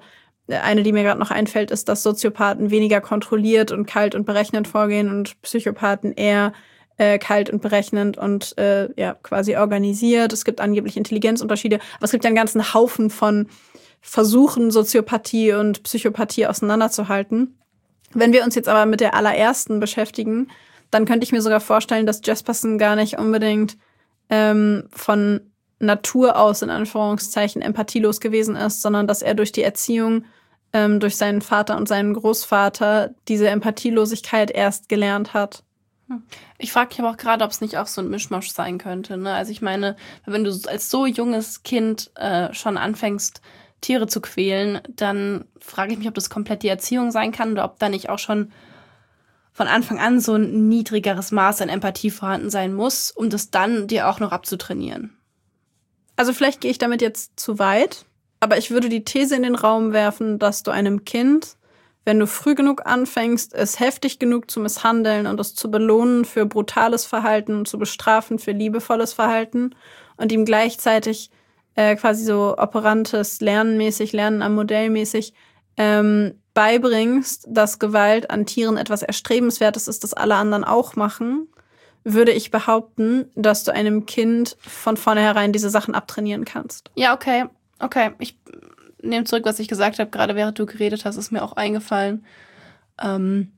A: eine, die mir gerade noch einfällt, ist, dass Soziopathen weniger kontrolliert und kalt und berechnend vorgehen und Psychopathen eher äh, kalt und berechnend und äh, ja quasi organisiert. Es gibt angeblich Intelligenzunterschiede, aber es gibt ja einen ganzen Haufen von Versuchen, Soziopathie und Psychopathie auseinanderzuhalten. Wenn wir uns jetzt aber mit der allerersten beschäftigen, dann könnte ich mir sogar vorstellen, dass Jesperson gar nicht unbedingt ähm, von Natur aus, in Anführungszeichen, empathielos gewesen ist, sondern dass er durch die Erziehung, ähm, durch seinen Vater und seinen Großvater diese Empathielosigkeit erst gelernt hat.
C: Ich frage mich aber auch gerade, ob es nicht auch so ein Mischmasch sein könnte. Ne? Also ich meine, wenn du als so junges Kind äh, schon anfängst, Tiere zu quälen, dann frage ich mich, ob das komplett die Erziehung sein kann oder ob da nicht auch schon von Anfang an so ein niedrigeres Maß an Empathie vorhanden sein muss, um das dann dir auch noch abzutrainieren.
A: Also vielleicht gehe ich damit jetzt zu weit, aber ich würde die These in den Raum werfen, dass du einem Kind, wenn du früh genug anfängst, es heftig genug zu misshandeln und es zu belohnen für brutales Verhalten und zu bestrafen für liebevolles Verhalten und ihm gleichzeitig äh, quasi so operantes Lernenmäßig, Lernen am Modell mäßig ähm, beibringst, dass Gewalt an Tieren etwas Erstrebenswertes ist, das alle anderen auch machen, würde ich behaupten, dass du einem Kind von vornherein diese Sachen abtrainieren kannst.
C: Ja, okay. Okay, ich nehme zurück, was ich gesagt habe. Gerade während du geredet hast, ist mir auch eingefallen. Ähm,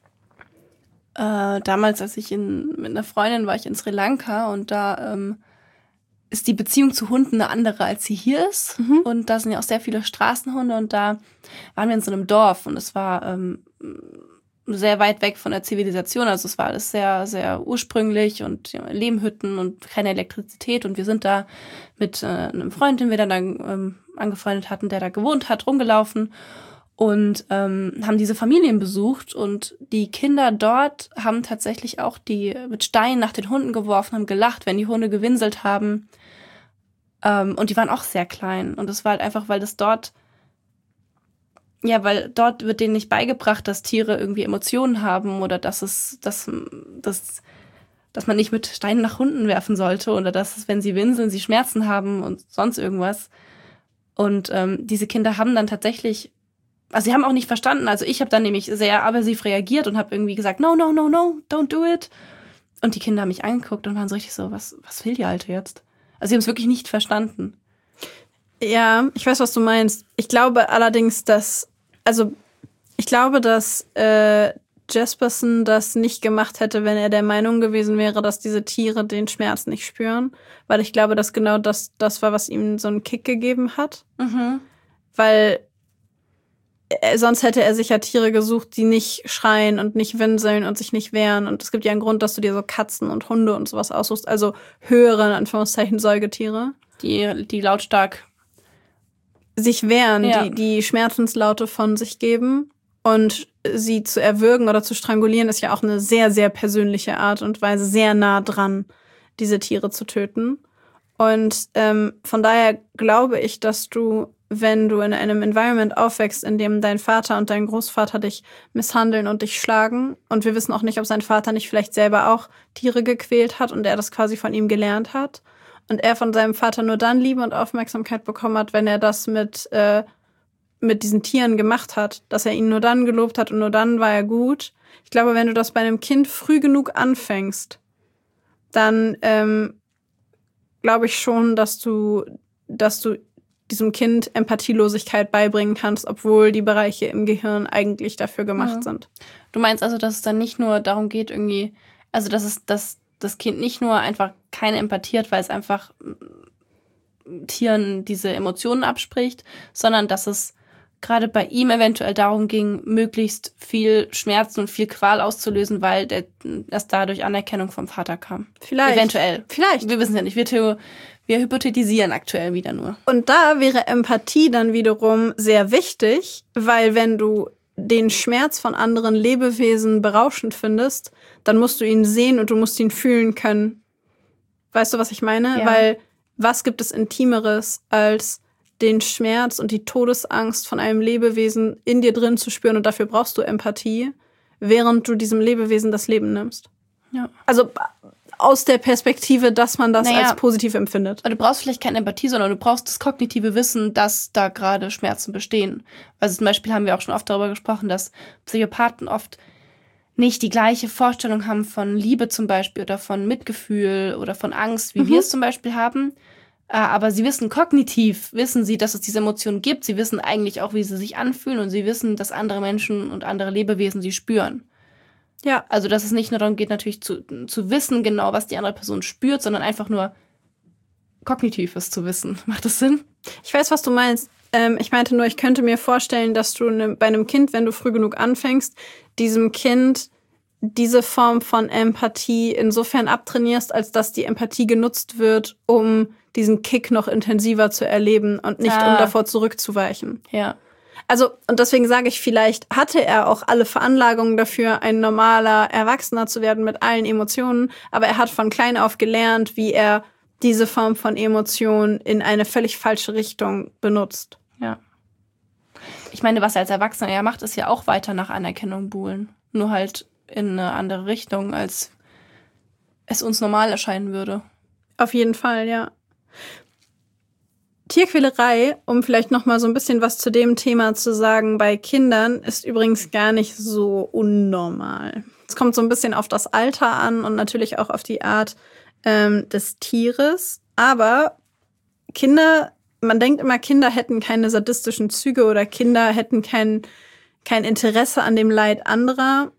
C: äh, damals, als ich in, mit einer Freundin war, ich in Sri Lanka und da ähm, ist die Beziehung zu Hunden eine andere, als sie hier ist. Mhm. Und da sind ja auch sehr viele Straßenhunde und da waren wir in so einem Dorf und es war ähm, sehr weit weg von der Zivilisation. Also es war alles sehr, sehr ursprünglich und ja, Lehmhütten und keine Elektrizität. Und wir sind da mit äh, einem Freund, den wir dann ähm, angefreundet hatten, der da gewohnt hat, rumgelaufen und ähm, haben diese Familien besucht. Und die Kinder dort haben tatsächlich auch die mit Steinen nach den Hunden geworfen, haben gelacht, wenn die Hunde gewinselt haben. Ähm, und die waren auch sehr klein. Und das war halt einfach, weil das dort Ja, weil dort wird denen nicht beigebracht, dass Tiere irgendwie Emotionen haben oder dass es, dass, dass, dass man nicht mit Steinen nach Hunden werfen sollte oder dass es, wenn sie winseln, sie Schmerzen haben und sonst irgendwas. Und ähm, diese Kinder haben dann tatsächlich, also sie haben auch nicht verstanden, also ich habe dann nämlich sehr aversiv reagiert und habe irgendwie gesagt, no, no, no, no, don't do it. Und die Kinder haben mich angeguckt und waren so richtig so, was, was will die Alte jetzt? Also sie haben es wirklich nicht verstanden.
A: Ja, ich weiß, was du meinst. Ich glaube allerdings, dass, also ich glaube, dass äh, Jesperson das nicht gemacht hätte, wenn er der Meinung gewesen wäre, dass diese Tiere den Schmerz nicht spüren. Weil ich glaube, dass genau das das war, was ihm so einen Kick gegeben hat. Mhm. Weil äh, sonst hätte er sich ja Tiere gesucht, die nicht schreien und nicht winseln und sich nicht wehren. Und es gibt ja einen Grund, dass du dir so Katzen und Hunde und sowas aussuchst. Also höhere, in Anführungszeichen, Säugetiere.
C: Die, die lautstark
A: sich wehren, ja. die, die Schmerzenslaute von sich geben und sie zu erwürgen oder zu strangulieren, ist ja auch eine sehr, sehr persönliche Art und Weise, sehr nah dran, diese Tiere zu töten. Und ähm, von daher glaube ich, dass du, wenn du in einem Environment aufwächst, in dem dein Vater und dein Großvater dich misshandeln und dich schlagen, und wir wissen auch nicht, ob sein Vater nicht vielleicht selber auch Tiere gequält hat und er das quasi von ihm gelernt hat, und er von seinem Vater nur dann Liebe und Aufmerksamkeit bekommen hat, wenn er das mit, äh, mit diesen Tieren gemacht hat. Dass er ihn nur dann gelobt hat und nur dann war er gut. Ich glaube, wenn du das bei einem Kind früh genug anfängst, dann ähm, glaube ich schon, dass du, dass du diesem Kind Empathielosigkeit beibringen kannst, obwohl die Bereiche im Gehirn eigentlich dafür gemacht ja. sind.
C: Du meinst also, dass es dann nicht nur darum geht, irgendwie, also dass es, dass das Kind nicht nur einfach keine Empathie hat, weil es einfach Tieren diese Emotionen abspricht, sondern dass es gerade bei ihm eventuell darum ging, möglichst viel Schmerz und viel Qual auszulösen, weil der, erst dadurch Anerkennung vom Vater kam.
A: Vielleicht.
C: Eventuell.
A: Vielleicht.
C: Wir wissen ja nicht. Wir, wir hypothetisieren aktuell wieder nur.
A: Und da wäre Empathie dann wiederum sehr wichtig, weil wenn du den Schmerz von anderen Lebewesen berauschend findest, dann musst du ihn sehen und du musst ihn fühlen können. Weißt du, was ich meine?
C: Ja.
A: Weil was gibt es Intimeres, als den Schmerz und die Todesangst von einem Lebewesen in dir drin zu spüren, und dafür brauchst du Empathie, während du diesem Lebewesen das Leben nimmst.
C: Ja.
A: Also aus der Perspektive, dass man das
C: naja,
A: als positiv empfindet.
C: Du brauchst vielleicht keine Empathie, sondern du brauchst das kognitive Wissen, dass da gerade Schmerzen bestehen. Also zum Beispiel haben wir auch schon oft darüber gesprochen, dass Psychopathen oft nicht die gleiche Vorstellung haben von Liebe zum Beispiel oder von Mitgefühl oder von Angst, wie mhm. wir es zum Beispiel haben. Aber sie wissen kognitiv, wissen sie, dass es diese Emotionen gibt. Sie wissen eigentlich auch, wie sie sich anfühlen und sie wissen, dass andere Menschen und andere Lebewesen sie spüren.
A: Ja.
C: Also, dass es nicht nur darum geht, natürlich zu, zu wissen genau, was die andere Person spürt, sondern einfach nur kognitives zu wissen. Macht das Sinn?
A: Ich weiß, was du meinst. Ähm, ich meinte nur, ich könnte mir vorstellen, dass du ne, bei einem Kind, wenn du früh genug anfängst, diesem Kind diese Form von Empathie insofern abtrainierst, als dass die Empathie genutzt wird, um diesen Kick noch intensiver zu erleben und nicht ah. um davor zurückzuweichen.
C: Ja.
A: Also, und deswegen sage ich, vielleicht hatte er auch alle Veranlagungen dafür, ein normaler Erwachsener zu werden mit allen Emotionen, aber er hat von klein auf gelernt, wie er diese Form von Emotion in eine völlig falsche Richtung benutzt.
C: Ja. Ich meine, was er als Erwachsener ja macht, ist ja auch weiter nach Anerkennung buhlen. Nur halt in eine andere Richtung, als es uns normal erscheinen würde.
A: Auf jeden Fall, ja. Tierquälerei, um vielleicht noch mal so ein bisschen was zu dem Thema zu sagen, bei Kindern ist übrigens gar nicht so unnormal. Es kommt so ein bisschen auf das Alter an und natürlich auch auf die Art ähm, des Tieres. Aber Kinder, man denkt immer, Kinder hätten keine sadistischen Züge oder Kinder hätten kein, kein Interesse an dem Leid anderer.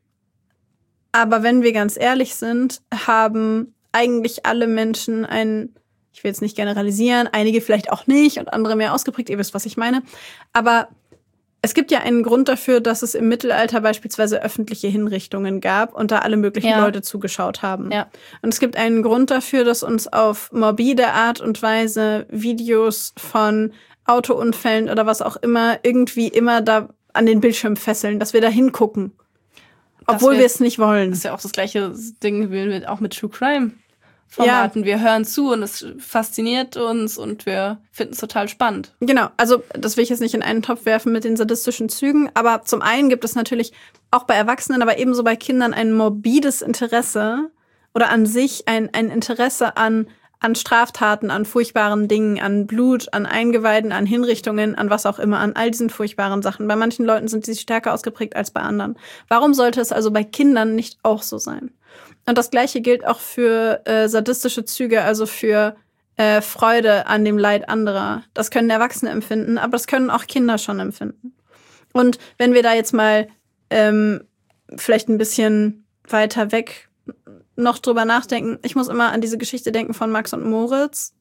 A: Aber wenn wir ganz ehrlich sind, haben eigentlich alle Menschen ein, ich will jetzt nicht generalisieren, einige vielleicht auch nicht und andere mehr ausgeprägt, ihr wisst, was ich meine. Aber es gibt ja einen Grund dafür, dass es im Mittelalter beispielsweise öffentliche Hinrichtungen gab und da alle möglichen ja. Leute zugeschaut haben.
C: Ja.
A: Und es gibt einen Grund dafür, dass uns auf morbide Art und Weise Videos von Autounfällen oder was auch immer irgendwie immer da an den Bildschirm fesseln, dass wir da hingucken. Obwohl wir es nicht wollen.
C: Das ist ja auch das gleiche Ding wie auch mit True Crime Formaten. Ja. Wir hören zu und es fasziniert uns und wir finden es total spannend.
A: Genau, also das will ich jetzt nicht in einen Topf werfen mit den sadistischen Zügen, aber zum einen gibt es natürlich auch bei Erwachsenen, aber ebenso bei Kindern ein morbides Interesse oder an sich ein, ein Interesse an, an Straftaten, an furchtbaren Dingen, an Blut, an Eingeweiden, an Hinrichtungen, an was auch immer, an all diesen furchtbaren Sachen. Bei manchen Leuten sind sie stärker ausgeprägt als bei anderen. Warum sollte es also bei Kindern nicht auch so sein? Und das Gleiche gilt auch für äh, sadistische Züge, also für äh, Freude an dem Leid anderer. Das können Erwachsene empfinden, aber das können auch Kinder schon empfinden. Und wenn wir da jetzt mal ähm, vielleicht ein bisschen weiter weg noch drüber nachdenken, ich muss immer an diese Geschichte denken von Max und Moritz,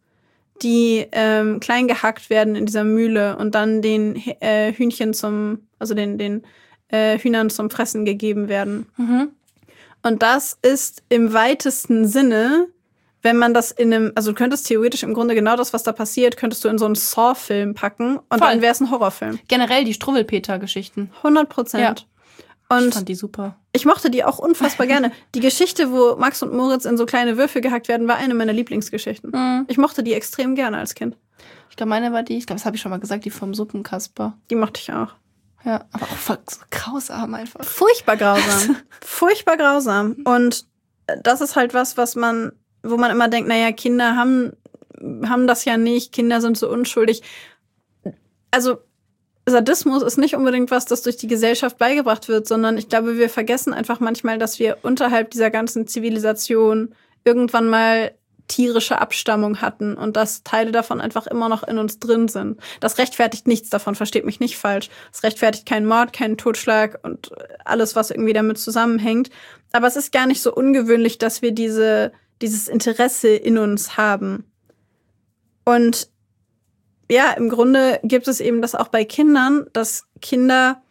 A: die ähm, klein gehackt werden in dieser Mühle und dann den äh, Hühnchen zum, also den, den äh, Hühnern zum Fressen gegeben werden.
C: Mhm.
A: Und das ist im weitesten Sinne, wenn man das in einem, also du könntest theoretisch im Grunde genau das, was da passiert, könntest du in so einen Saw-Film packen und Voll. Dann wäre es ein Horrorfilm.
C: Generell die Struwwelpeter-Geschichten.
A: hundert Prozent.
C: Ja.
A: Und
C: ich fand die super.
A: Ich mochte die auch unfassbar gerne. Die Geschichte, wo Max und Moritz in so kleine Würfel gehackt werden, war eine meiner Lieblingsgeschichten.
C: Mhm.
A: Ich mochte die extrem gerne als Kind.
C: Ich glaube, meine war die, ich glaube, das habe ich schon mal gesagt, die vom Suppenkasper.
A: Die mochte ich auch.
C: Ja, aber auch voll so grausam einfach.
A: Furchtbar grausam. Furchtbar grausam. Und das ist halt was, was man, wo man immer denkt, naja, Kinder haben, haben das ja nicht, Kinder sind so unschuldig. Also Sadismus ist nicht unbedingt was, das durch die Gesellschaft beigebracht wird, sondern ich glaube, wir vergessen einfach manchmal, dass wir unterhalb dieser ganzen Zivilisation irgendwann mal tierische Abstammung hatten und dass Teile davon einfach immer noch in uns drin sind. Das rechtfertigt nichts davon, versteht mich nicht falsch. Das rechtfertigt keinen Mord, keinen Totschlag und alles, was irgendwie damit zusammenhängt. Aber es ist gar nicht so ungewöhnlich, dass wir diese, dieses Interesse in uns haben. Und ja, im Grunde gibt es eben das auch bei Kindern, dass Kinder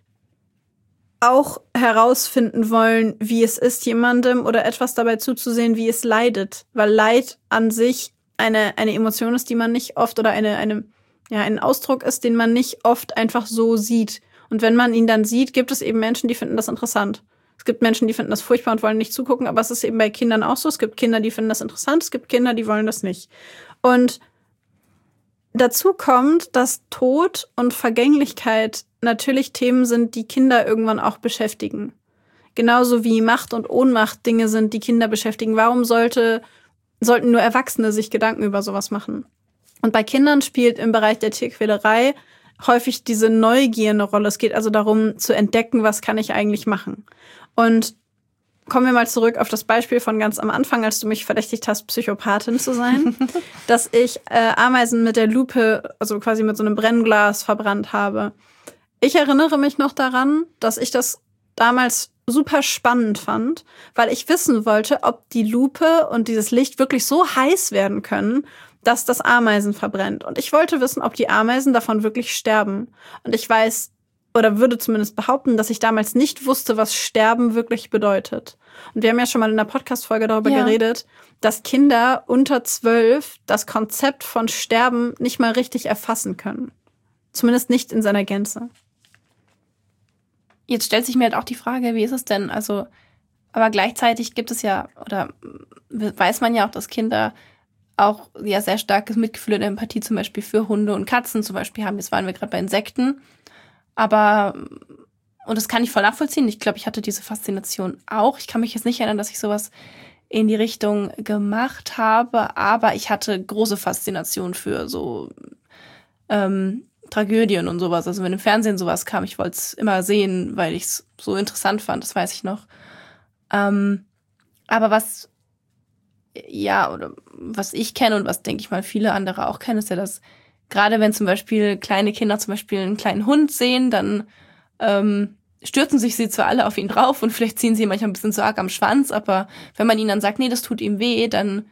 A: auch herausfinden wollen, wie es ist, jemandem oder etwas dabei zuzusehen, wie es leidet. Weil Leid an sich eine, eine Emotion ist, die man nicht oft oder eine, eine, ja, ein Ausdruck ist, den man nicht oft einfach so sieht. Und wenn man ihn dann sieht, gibt es eben Menschen, die finden das interessant. Es gibt Menschen, die finden das furchtbar und wollen nicht zugucken, aber es ist eben bei Kindern auch so. Es gibt Kinder, die finden das interessant, es gibt Kinder, die wollen das nicht. Und dazu kommt, dass Tod und Vergänglichkeit natürlich Themen sind, die Kinder irgendwann auch beschäftigen. Genauso wie Macht und Ohnmacht Dinge sind, die Kinder beschäftigen. Warum sollte, sollten nur Erwachsene sich Gedanken über sowas machen? Und bei Kindern spielt im Bereich der Tierquälerei häufig diese Neugier eine Rolle. Es geht also darum, zu entdecken, was kann ich eigentlich machen. Und kommen wir mal zurück auf das Beispiel von ganz am Anfang, als du mich verdächtigt hast, Psychopathin zu sein, dass ich äh, Ameisen mit der Lupe, also quasi mit so einem Brennglas verbrannt habe. Ich erinnere mich noch daran, dass ich das damals super spannend fand, weil ich wissen wollte, ob die Lupe und dieses Licht wirklich so heiß werden können, dass das Ameisen verbrennt. Und ich wollte wissen, ob die Ameisen davon wirklich sterben. Und ich weiß, oder würde zumindest behaupten, dass ich damals nicht wusste, was Sterben wirklich bedeutet. Und wir haben ja schon mal in der Podcast-Folge darüber ja. geredet, dass Kinder unter zwölf das Konzept von Sterben nicht mal richtig erfassen können. Zumindest nicht in seiner Gänze.
C: Jetzt stellt sich mir halt auch die Frage, wie ist es denn? Also, aber gleichzeitig gibt es ja, oder weiß man ja auch, dass Kinder auch ja sehr starkes Mitgefühl und Empathie zum Beispiel für Hunde und Katzen zum Beispiel haben. Jetzt waren wir gerade bei Insekten. Aber, und das kann ich voll nachvollziehen. Ich glaube, ich hatte diese Faszination auch. Ich kann mich jetzt nicht erinnern, dass ich sowas in die Richtung gemacht habe, aber ich hatte große Faszination für so ähm, Tragödien und sowas. Also wenn im Fernsehen sowas kam, ich wollte es immer sehen, weil ich es so interessant fand, das weiß ich noch. Ähm, aber was, ja, oder was ich kenne und was, denke ich mal, viele andere auch kennen, ist ja, dass gerade wenn zum Beispiel kleine Kinder zum Beispiel einen kleinen Hund sehen, dann ähm, stürzen sich sie zwar alle auf ihn drauf und vielleicht ziehen sie ihn manchmal ein bisschen zu arg am Schwanz, aber wenn man ihnen dann sagt, nee, das tut ihm weh, dann,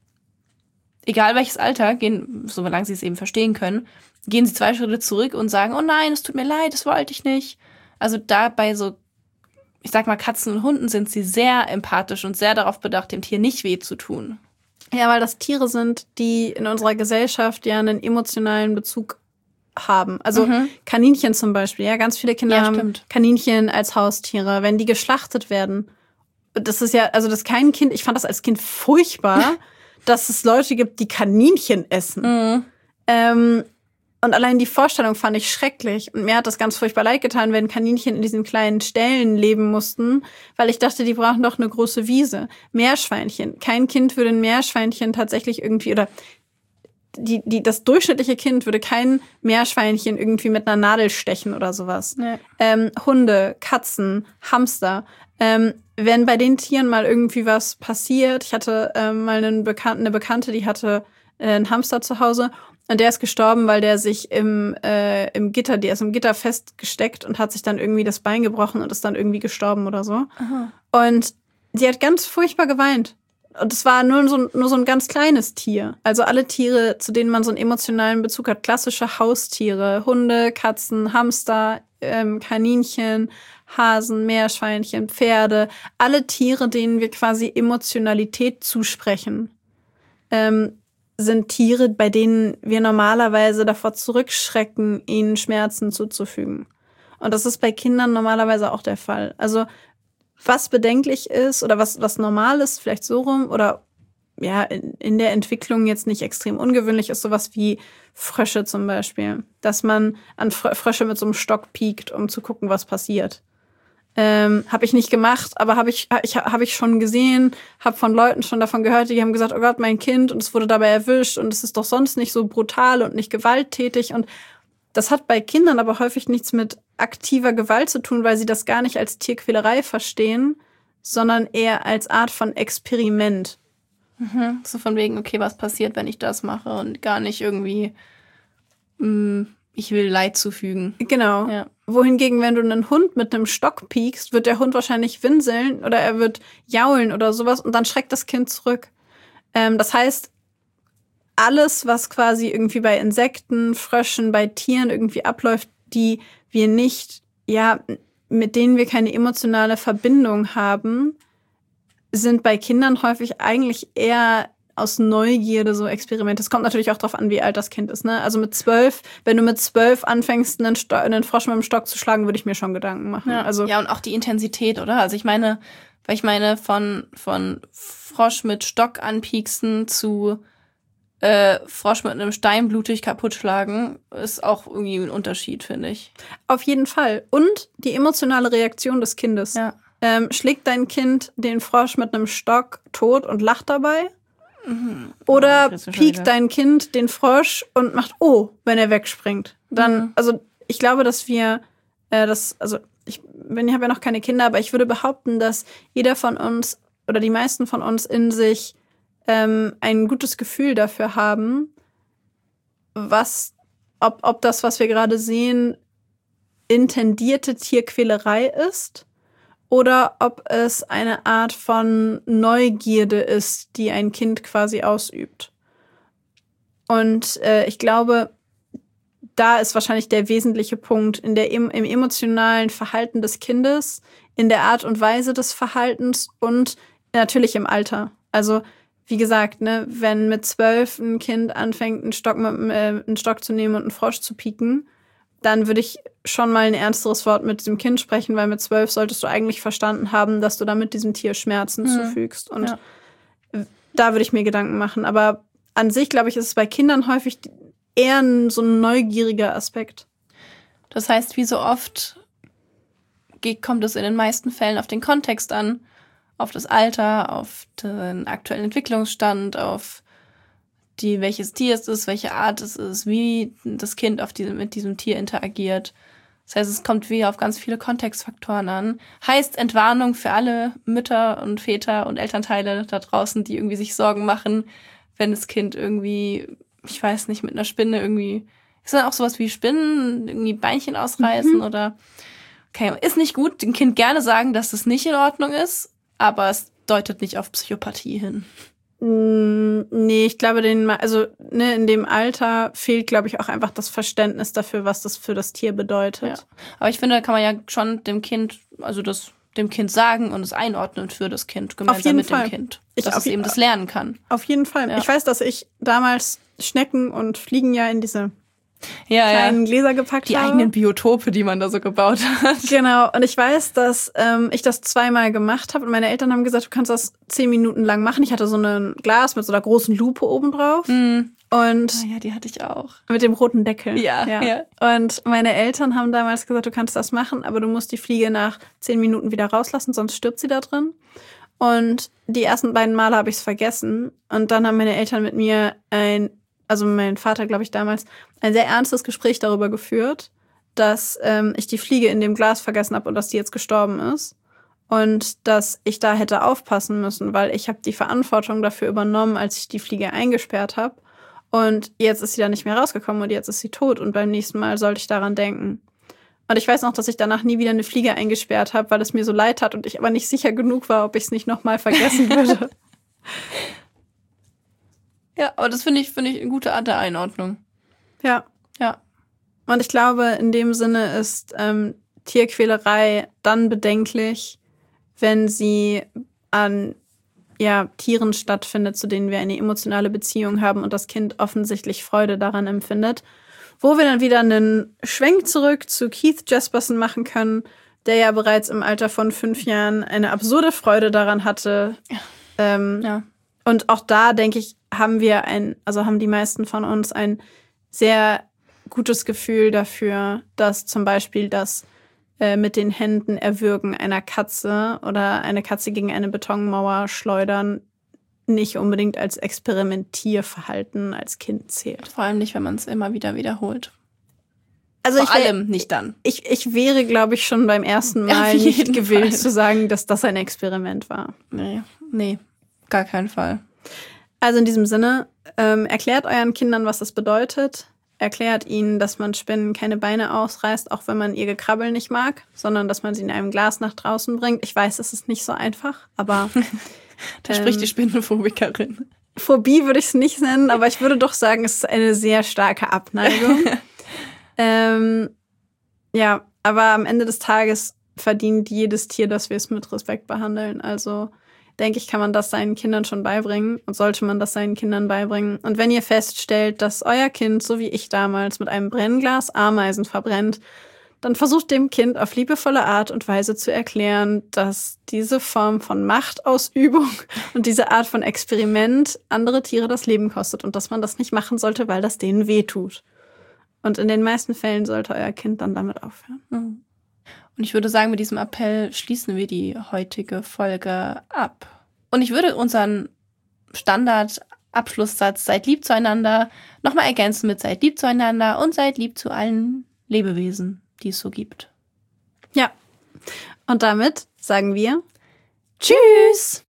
C: egal welches Alter, gehen, solange sie es eben verstehen können, gehen sie zwei Schritte zurück und sagen, oh nein, es tut mir leid, das wollte ich nicht. Also da bei so, ich sag mal, Katzen und Hunden sind sie sehr empathisch und sehr darauf bedacht, dem Tier nicht weh zu tun.
A: Ja, weil das Tiere sind, die in unserer Gesellschaft ja einen emotionalen Bezug haben. Also mhm. Kaninchen zum Beispiel, ja, ganz viele Kinder ja, haben stimmt. Kaninchen als Haustiere. Wenn die geschlachtet werden, das ist ja, also das kein Kind, ich fand das als Kind furchtbar, dass es Leute gibt, die Kaninchen essen. Mhm. Ähm, und allein die Vorstellung fand ich schrecklich. Und mir hat das ganz furchtbar leid getan, wenn Kaninchen in diesen kleinen Ställen leben mussten, weil ich dachte, die brauchen doch eine große Wiese. Meerschweinchen. Kein Kind würde ein Meerschweinchen tatsächlich irgendwie, oder die, die, das durchschnittliche Kind würde kein Meerschweinchen irgendwie mit einer Nadel stechen oder sowas. Nee. Ähm, Hunde, Katzen, Hamster. Ähm, wenn bei den Tieren mal irgendwie was passiert, ich hatte ähm, mal einen Bekannten, eine Bekannte, die hatte äh, einen Hamster zu Hause. Und der ist gestorben, weil der sich im, äh, im Gitter, der ist im Gitter festgesteckt und hat sich dann irgendwie das Bein gebrochen und ist dann irgendwie gestorben oder so. Aha. Und sie hat ganz furchtbar geweint. Und es war nur so, nur so ein ganz kleines Tier. Also alle Tiere, zu denen man so einen emotionalen Bezug hat. Klassische Haustiere, Hunde, Katzen, Hamster, ähm, Kaninchen, Hasen, Meerschweinchen, Pferde. Alle Tiere, denen wir quasi Emotionalität zusprechen. Ähm, sind Tiere, bei denen wir normalerweise davor zurückschrecken, ihnen Schmerzen zuzufügen. Und das ist bei Kindern normalerweise auch der Fall. Also was bedenklich ist oder was, was normal ist, vielleicht so rum, oder ja, in, in der Entwicklung jetzt nicht extrem ungewöhnlich ist, sowas wie Frösche zum Beispiel. Dass man an Frösche mit so einem Stock piekt, um zu gucken, was passiert. Ähm, habe ich nicht gemacht, aber habe ich, ich, hab ich schon gesehen, habe von Leuten schon davon gehört, die haben gesagt, oh Gott, mein Kind, und es wurde dabei erwischt und es ist doch sonst nicht so brutal und nicht gewalttätig. Und das hat bei Kindern aber häufig nichts mit aktiver Gewalt zu tun, weil sie das gar nicht als Tierquälerei verstehen, sondern eher als Art von Experiment.
C: Mhm. So von wegen, okay, was passiert, wenn ich das mache, und gar nicht irgendwie mh, ich will Leid zufügen.
A: Genau. Ja. Wohingegen, wenn du einen Hund mit einem Stock piekst, wird der Hund wahrscheinlich winseln oder er wird jaulen oder sowas und dann schreckt das Kind zurück. Ähm, das heißt, alles, was quasi irgendwie bei Insekten, Fröschen, bei Tieren irgendwie abläuft, die wir nicht, ja, mit denen wir keine emotionale Verbindung haben, sind bei Kindern häufig eigentlich eher aus Neugierde so Experimente. Es kommt natürlich auch darauf an, wie alt das Kind ist, ne? Also mit zwölf, wenn du mit zwölf anfängst, einen, Sto- einen Frosch mit dem Stock zu schlagen, würde ich mir schon Gedanken machen.
C: Ja,
A: also
C: ja, und auch die Intensität, oder? Also ich meine, weil ich meine, von, von Frosch mit Stock anpieksen zu äh, Frosch mit einem Stein blutig kaputt schlagen, ist auch irgendwie ein Unterschied, finde ich.
A: Auf jeden Fall. Und die emotionale Reaktion des Kindes.
C: Ja.
A: Ähm, schlägt dein Kind den Frosch mit einem Stock tot und lacht dabei? Mhm. Oder oh, piekt dein Kind den Frosch und macht oh, wenn er wegspringt? Dann, mhm. also ich glaube, dass wir äh, das, also ich bin, ich habe ja noch keine Kinder, aber ich würde behaupten, dass jeder von uns oder die meisten von uns in sich ähm, ein gutes Gefühl dafür haben, was, ob, ob das, was wir gerade sehen, intendierte Tierquälerei ist oder ob es eine Art von Neugierde ist, die ein Kind quasi ausübt. Und äh, ich glaube, da ist wahrscheinlich der wesentliche Punkt in der, im, im emotionalen Verhalten des Kindes, in der Art und Weise des Verhaltens und natürlich im Alter. Also wie gesagt, ne, wenn mit zwölf ein Kind anfängt, einen Stock, mit, äh, einen Stock zu nehmen und einen Frosch zu pieken, dann würde ich schon mal ein ernsteres Wort mit dem Kind sprechen, weil mit zwölf solltest du eigentlich verstanden haben, dass du damit diesem Tier Schmerzen mhm. zufügst. Und ja. da würde ich mir Gedanken machen. Aber an sich, glaube ich, ist es bei Kindern häufig eher ein, so ein neugieriger Aspekt.
C: Das heißt, wie so oft kommt es in den meisten Fällen auf den Kontext an, auf das Alter, auf den aktuellen Entwicklungsstand, auf die, welches Tier es ist, welche Art es ist, wie das Kind auf diese, mit diesem Tier interagiert. Das heißt, es kommt wie auf ganz viele Kontextfaktoren an. Heißt Entwarnung für alle Mütter und Väter und Elternteile da draußen, die irgendwie sich Sorgen machen, wenn das Kind irgendwie, ich weiß nicht, mit einer Spinne irgendwie, ist dann auch sowas wie Spinnen, irgendwie Beinchen ausreißen mhm. oder, okay, ist nicht gut, dem Kind gerne sagen, dass das nicht in Ordnung ist, aber es deutet nicht auf Psychopathie hin.
A: Nee, ich glaube, den, also ne, in dem Alter fehlt, glaube ich, auch einfach das Verständnis dafür, was das für das Tier bedeutet.
C: Ja. Aber ich finde, da kann man ja schon dem Kind, also das dem Kind sagen und es einordnen für das Kind, gemeinsam mit Fall. dem Kind. Dass ich es eben das lernen kann.
A: Auf jeden Fall. Ja. Ich weiß, dass ich damals Schnecken und Fliegen ja in diese
C: ja,
A: kleinen
C: ja.
A: Gläser gepackt
C: die
A: habe.
C: Die eigenen Biotope, die man da so gebaut hat.
A: Genau. Und ich weiß, dass ähm, ich das zweimal gemacht habe und meine Eltern haben gesagt, du kannst das zehn Minuten lang machen. Ich hatte so ein Glas mit so einer großen Lupe oben drauf.
C: Mm.
A: Und
C: oh ja, die hatte ich auch.
A: Mit dem roten Deckel.
C: Ja, ja, ja.
A: Und meine Eltern haben damals gesagt, du kannst das machen, aber du musst die Fliege nach zehn Minuten wieder rauslassen, sonst stirbt sie da drin. Und die ersten beiden Male habe ich es vergessen. Und dann haben meine Eltern mit mir ein, also mein Vater, glaube ich, damals, ein sehr ernstes Gespräch darüber geführt, dass ähm, ich die Fliege in dem Glas vergessen habe und dass die jetzt gestorben ist. Und dass ich da hätte aufpassen müssen, weil ich habe die Verantwortung dafür übernommen, als ich die Fliege eingesperrt habe. Und jetzt ist sie da nicht mehr rausgekommen und jetzt ist sie tot. Und beim nächsten Mal sollte ich daran denken. Und ich weiß noch, dass ich danach nie wieder eine Fliege eingesperrt habe, weil es mir so leid hat und ich aber nicht sicher genug war, ob ich es nicht nochmal vergessen würde.
C: Ja, aber das finde ich, finde ich eine gute Art der Einordnung.
A: Ja.
C: Ja.
A: Und ich glaube, in dem Sinne ist ähm, Tierquälerei dann bedenklich, wenn sie an ja, Tieren stattfindet, zu denen wir eine emotionale Beziehung haben und das Kind offensichtlich Freude daran empfindet. Wo wir dann wieder einen Schwenk zurück zu Keith Jesperson machen können, der ja bereits im Alter von fünf Jahren eine absurde Freude daran hatte.
C: Ja.
A: Ähm,
C: ja.
A: Und auch da, denke ich, haben wir ein, also haben die meisten von uns ein sehr gutes Gefühl dafür, dass zum Beispiel das äh, mit den Händen erwürgen einer Katze oder eine Katze gegen eine Betonmauer schleudern nicht unbedingt als Experimentierverhalten als Kind zählt.
C: Vor allem nicht, wenn man es immer wieder wiederholt.
A: Also
C: Vor
A: ich wär,
C: allem nicht dann.
A: Ich, ich wäre, glaube ich, schon beim ersten Mal nicht gewillt Fall. zu sagen, dass das ein Experiment war.
C: Nee, nee, gar keinen Fall.
A: Also in diesem Sinne, ähm, erklärt euren Kindern, was das bedeutet. Erklärt ihnen, dass man Spinnen keine Beine ausreißt, auch wenn man ihr Gekrabbel nicht mag, sondern dass man sie in einem Glas nach draußen bringt. Ich weiß, es ist nicht so einfach, aber
C: da ähm, spricht die Spinnenphobikerin.
A: Phobie würde ich es nicht nennen, aber ich würde doch sagen, es ist eine sehr starke Abneigung. ähm, ja, aber am Ende des Tages verdient jedes Tier, dass wir es mit Respekt behandeln. Also denke ich, kann man das seinen Kindern schon beibringen und sollte man das seinen Kindern beibringen. Und wenn ihr feststellt, dass euer Kind, so wie ich damals, mit einem Brennglas Ameisen verbrennt, dann versucht dem Kind auf liebevolle Art und Weise zu erklären, dass diese Form von Machtausübung und diese Art von Experiment andere Tiere das Leben kostet und dass man das nicht machen sollte, weil das denen wehtut. Und in den meisten Fällen sollte euer Kind dann damit aufhören.
C: Mhm. Und ich würde sagen, mit diesem Appell schließen wir die heutige Folge ab. Und ich würde unseren Standardabschlusssatz seid lieb zueinander nochmal ergänzen mit seid lieb zueinander und seid lieb zu allen Lebewesen, die es so gibt.
A: Ja, und damit sagen wir
C: Tschüss!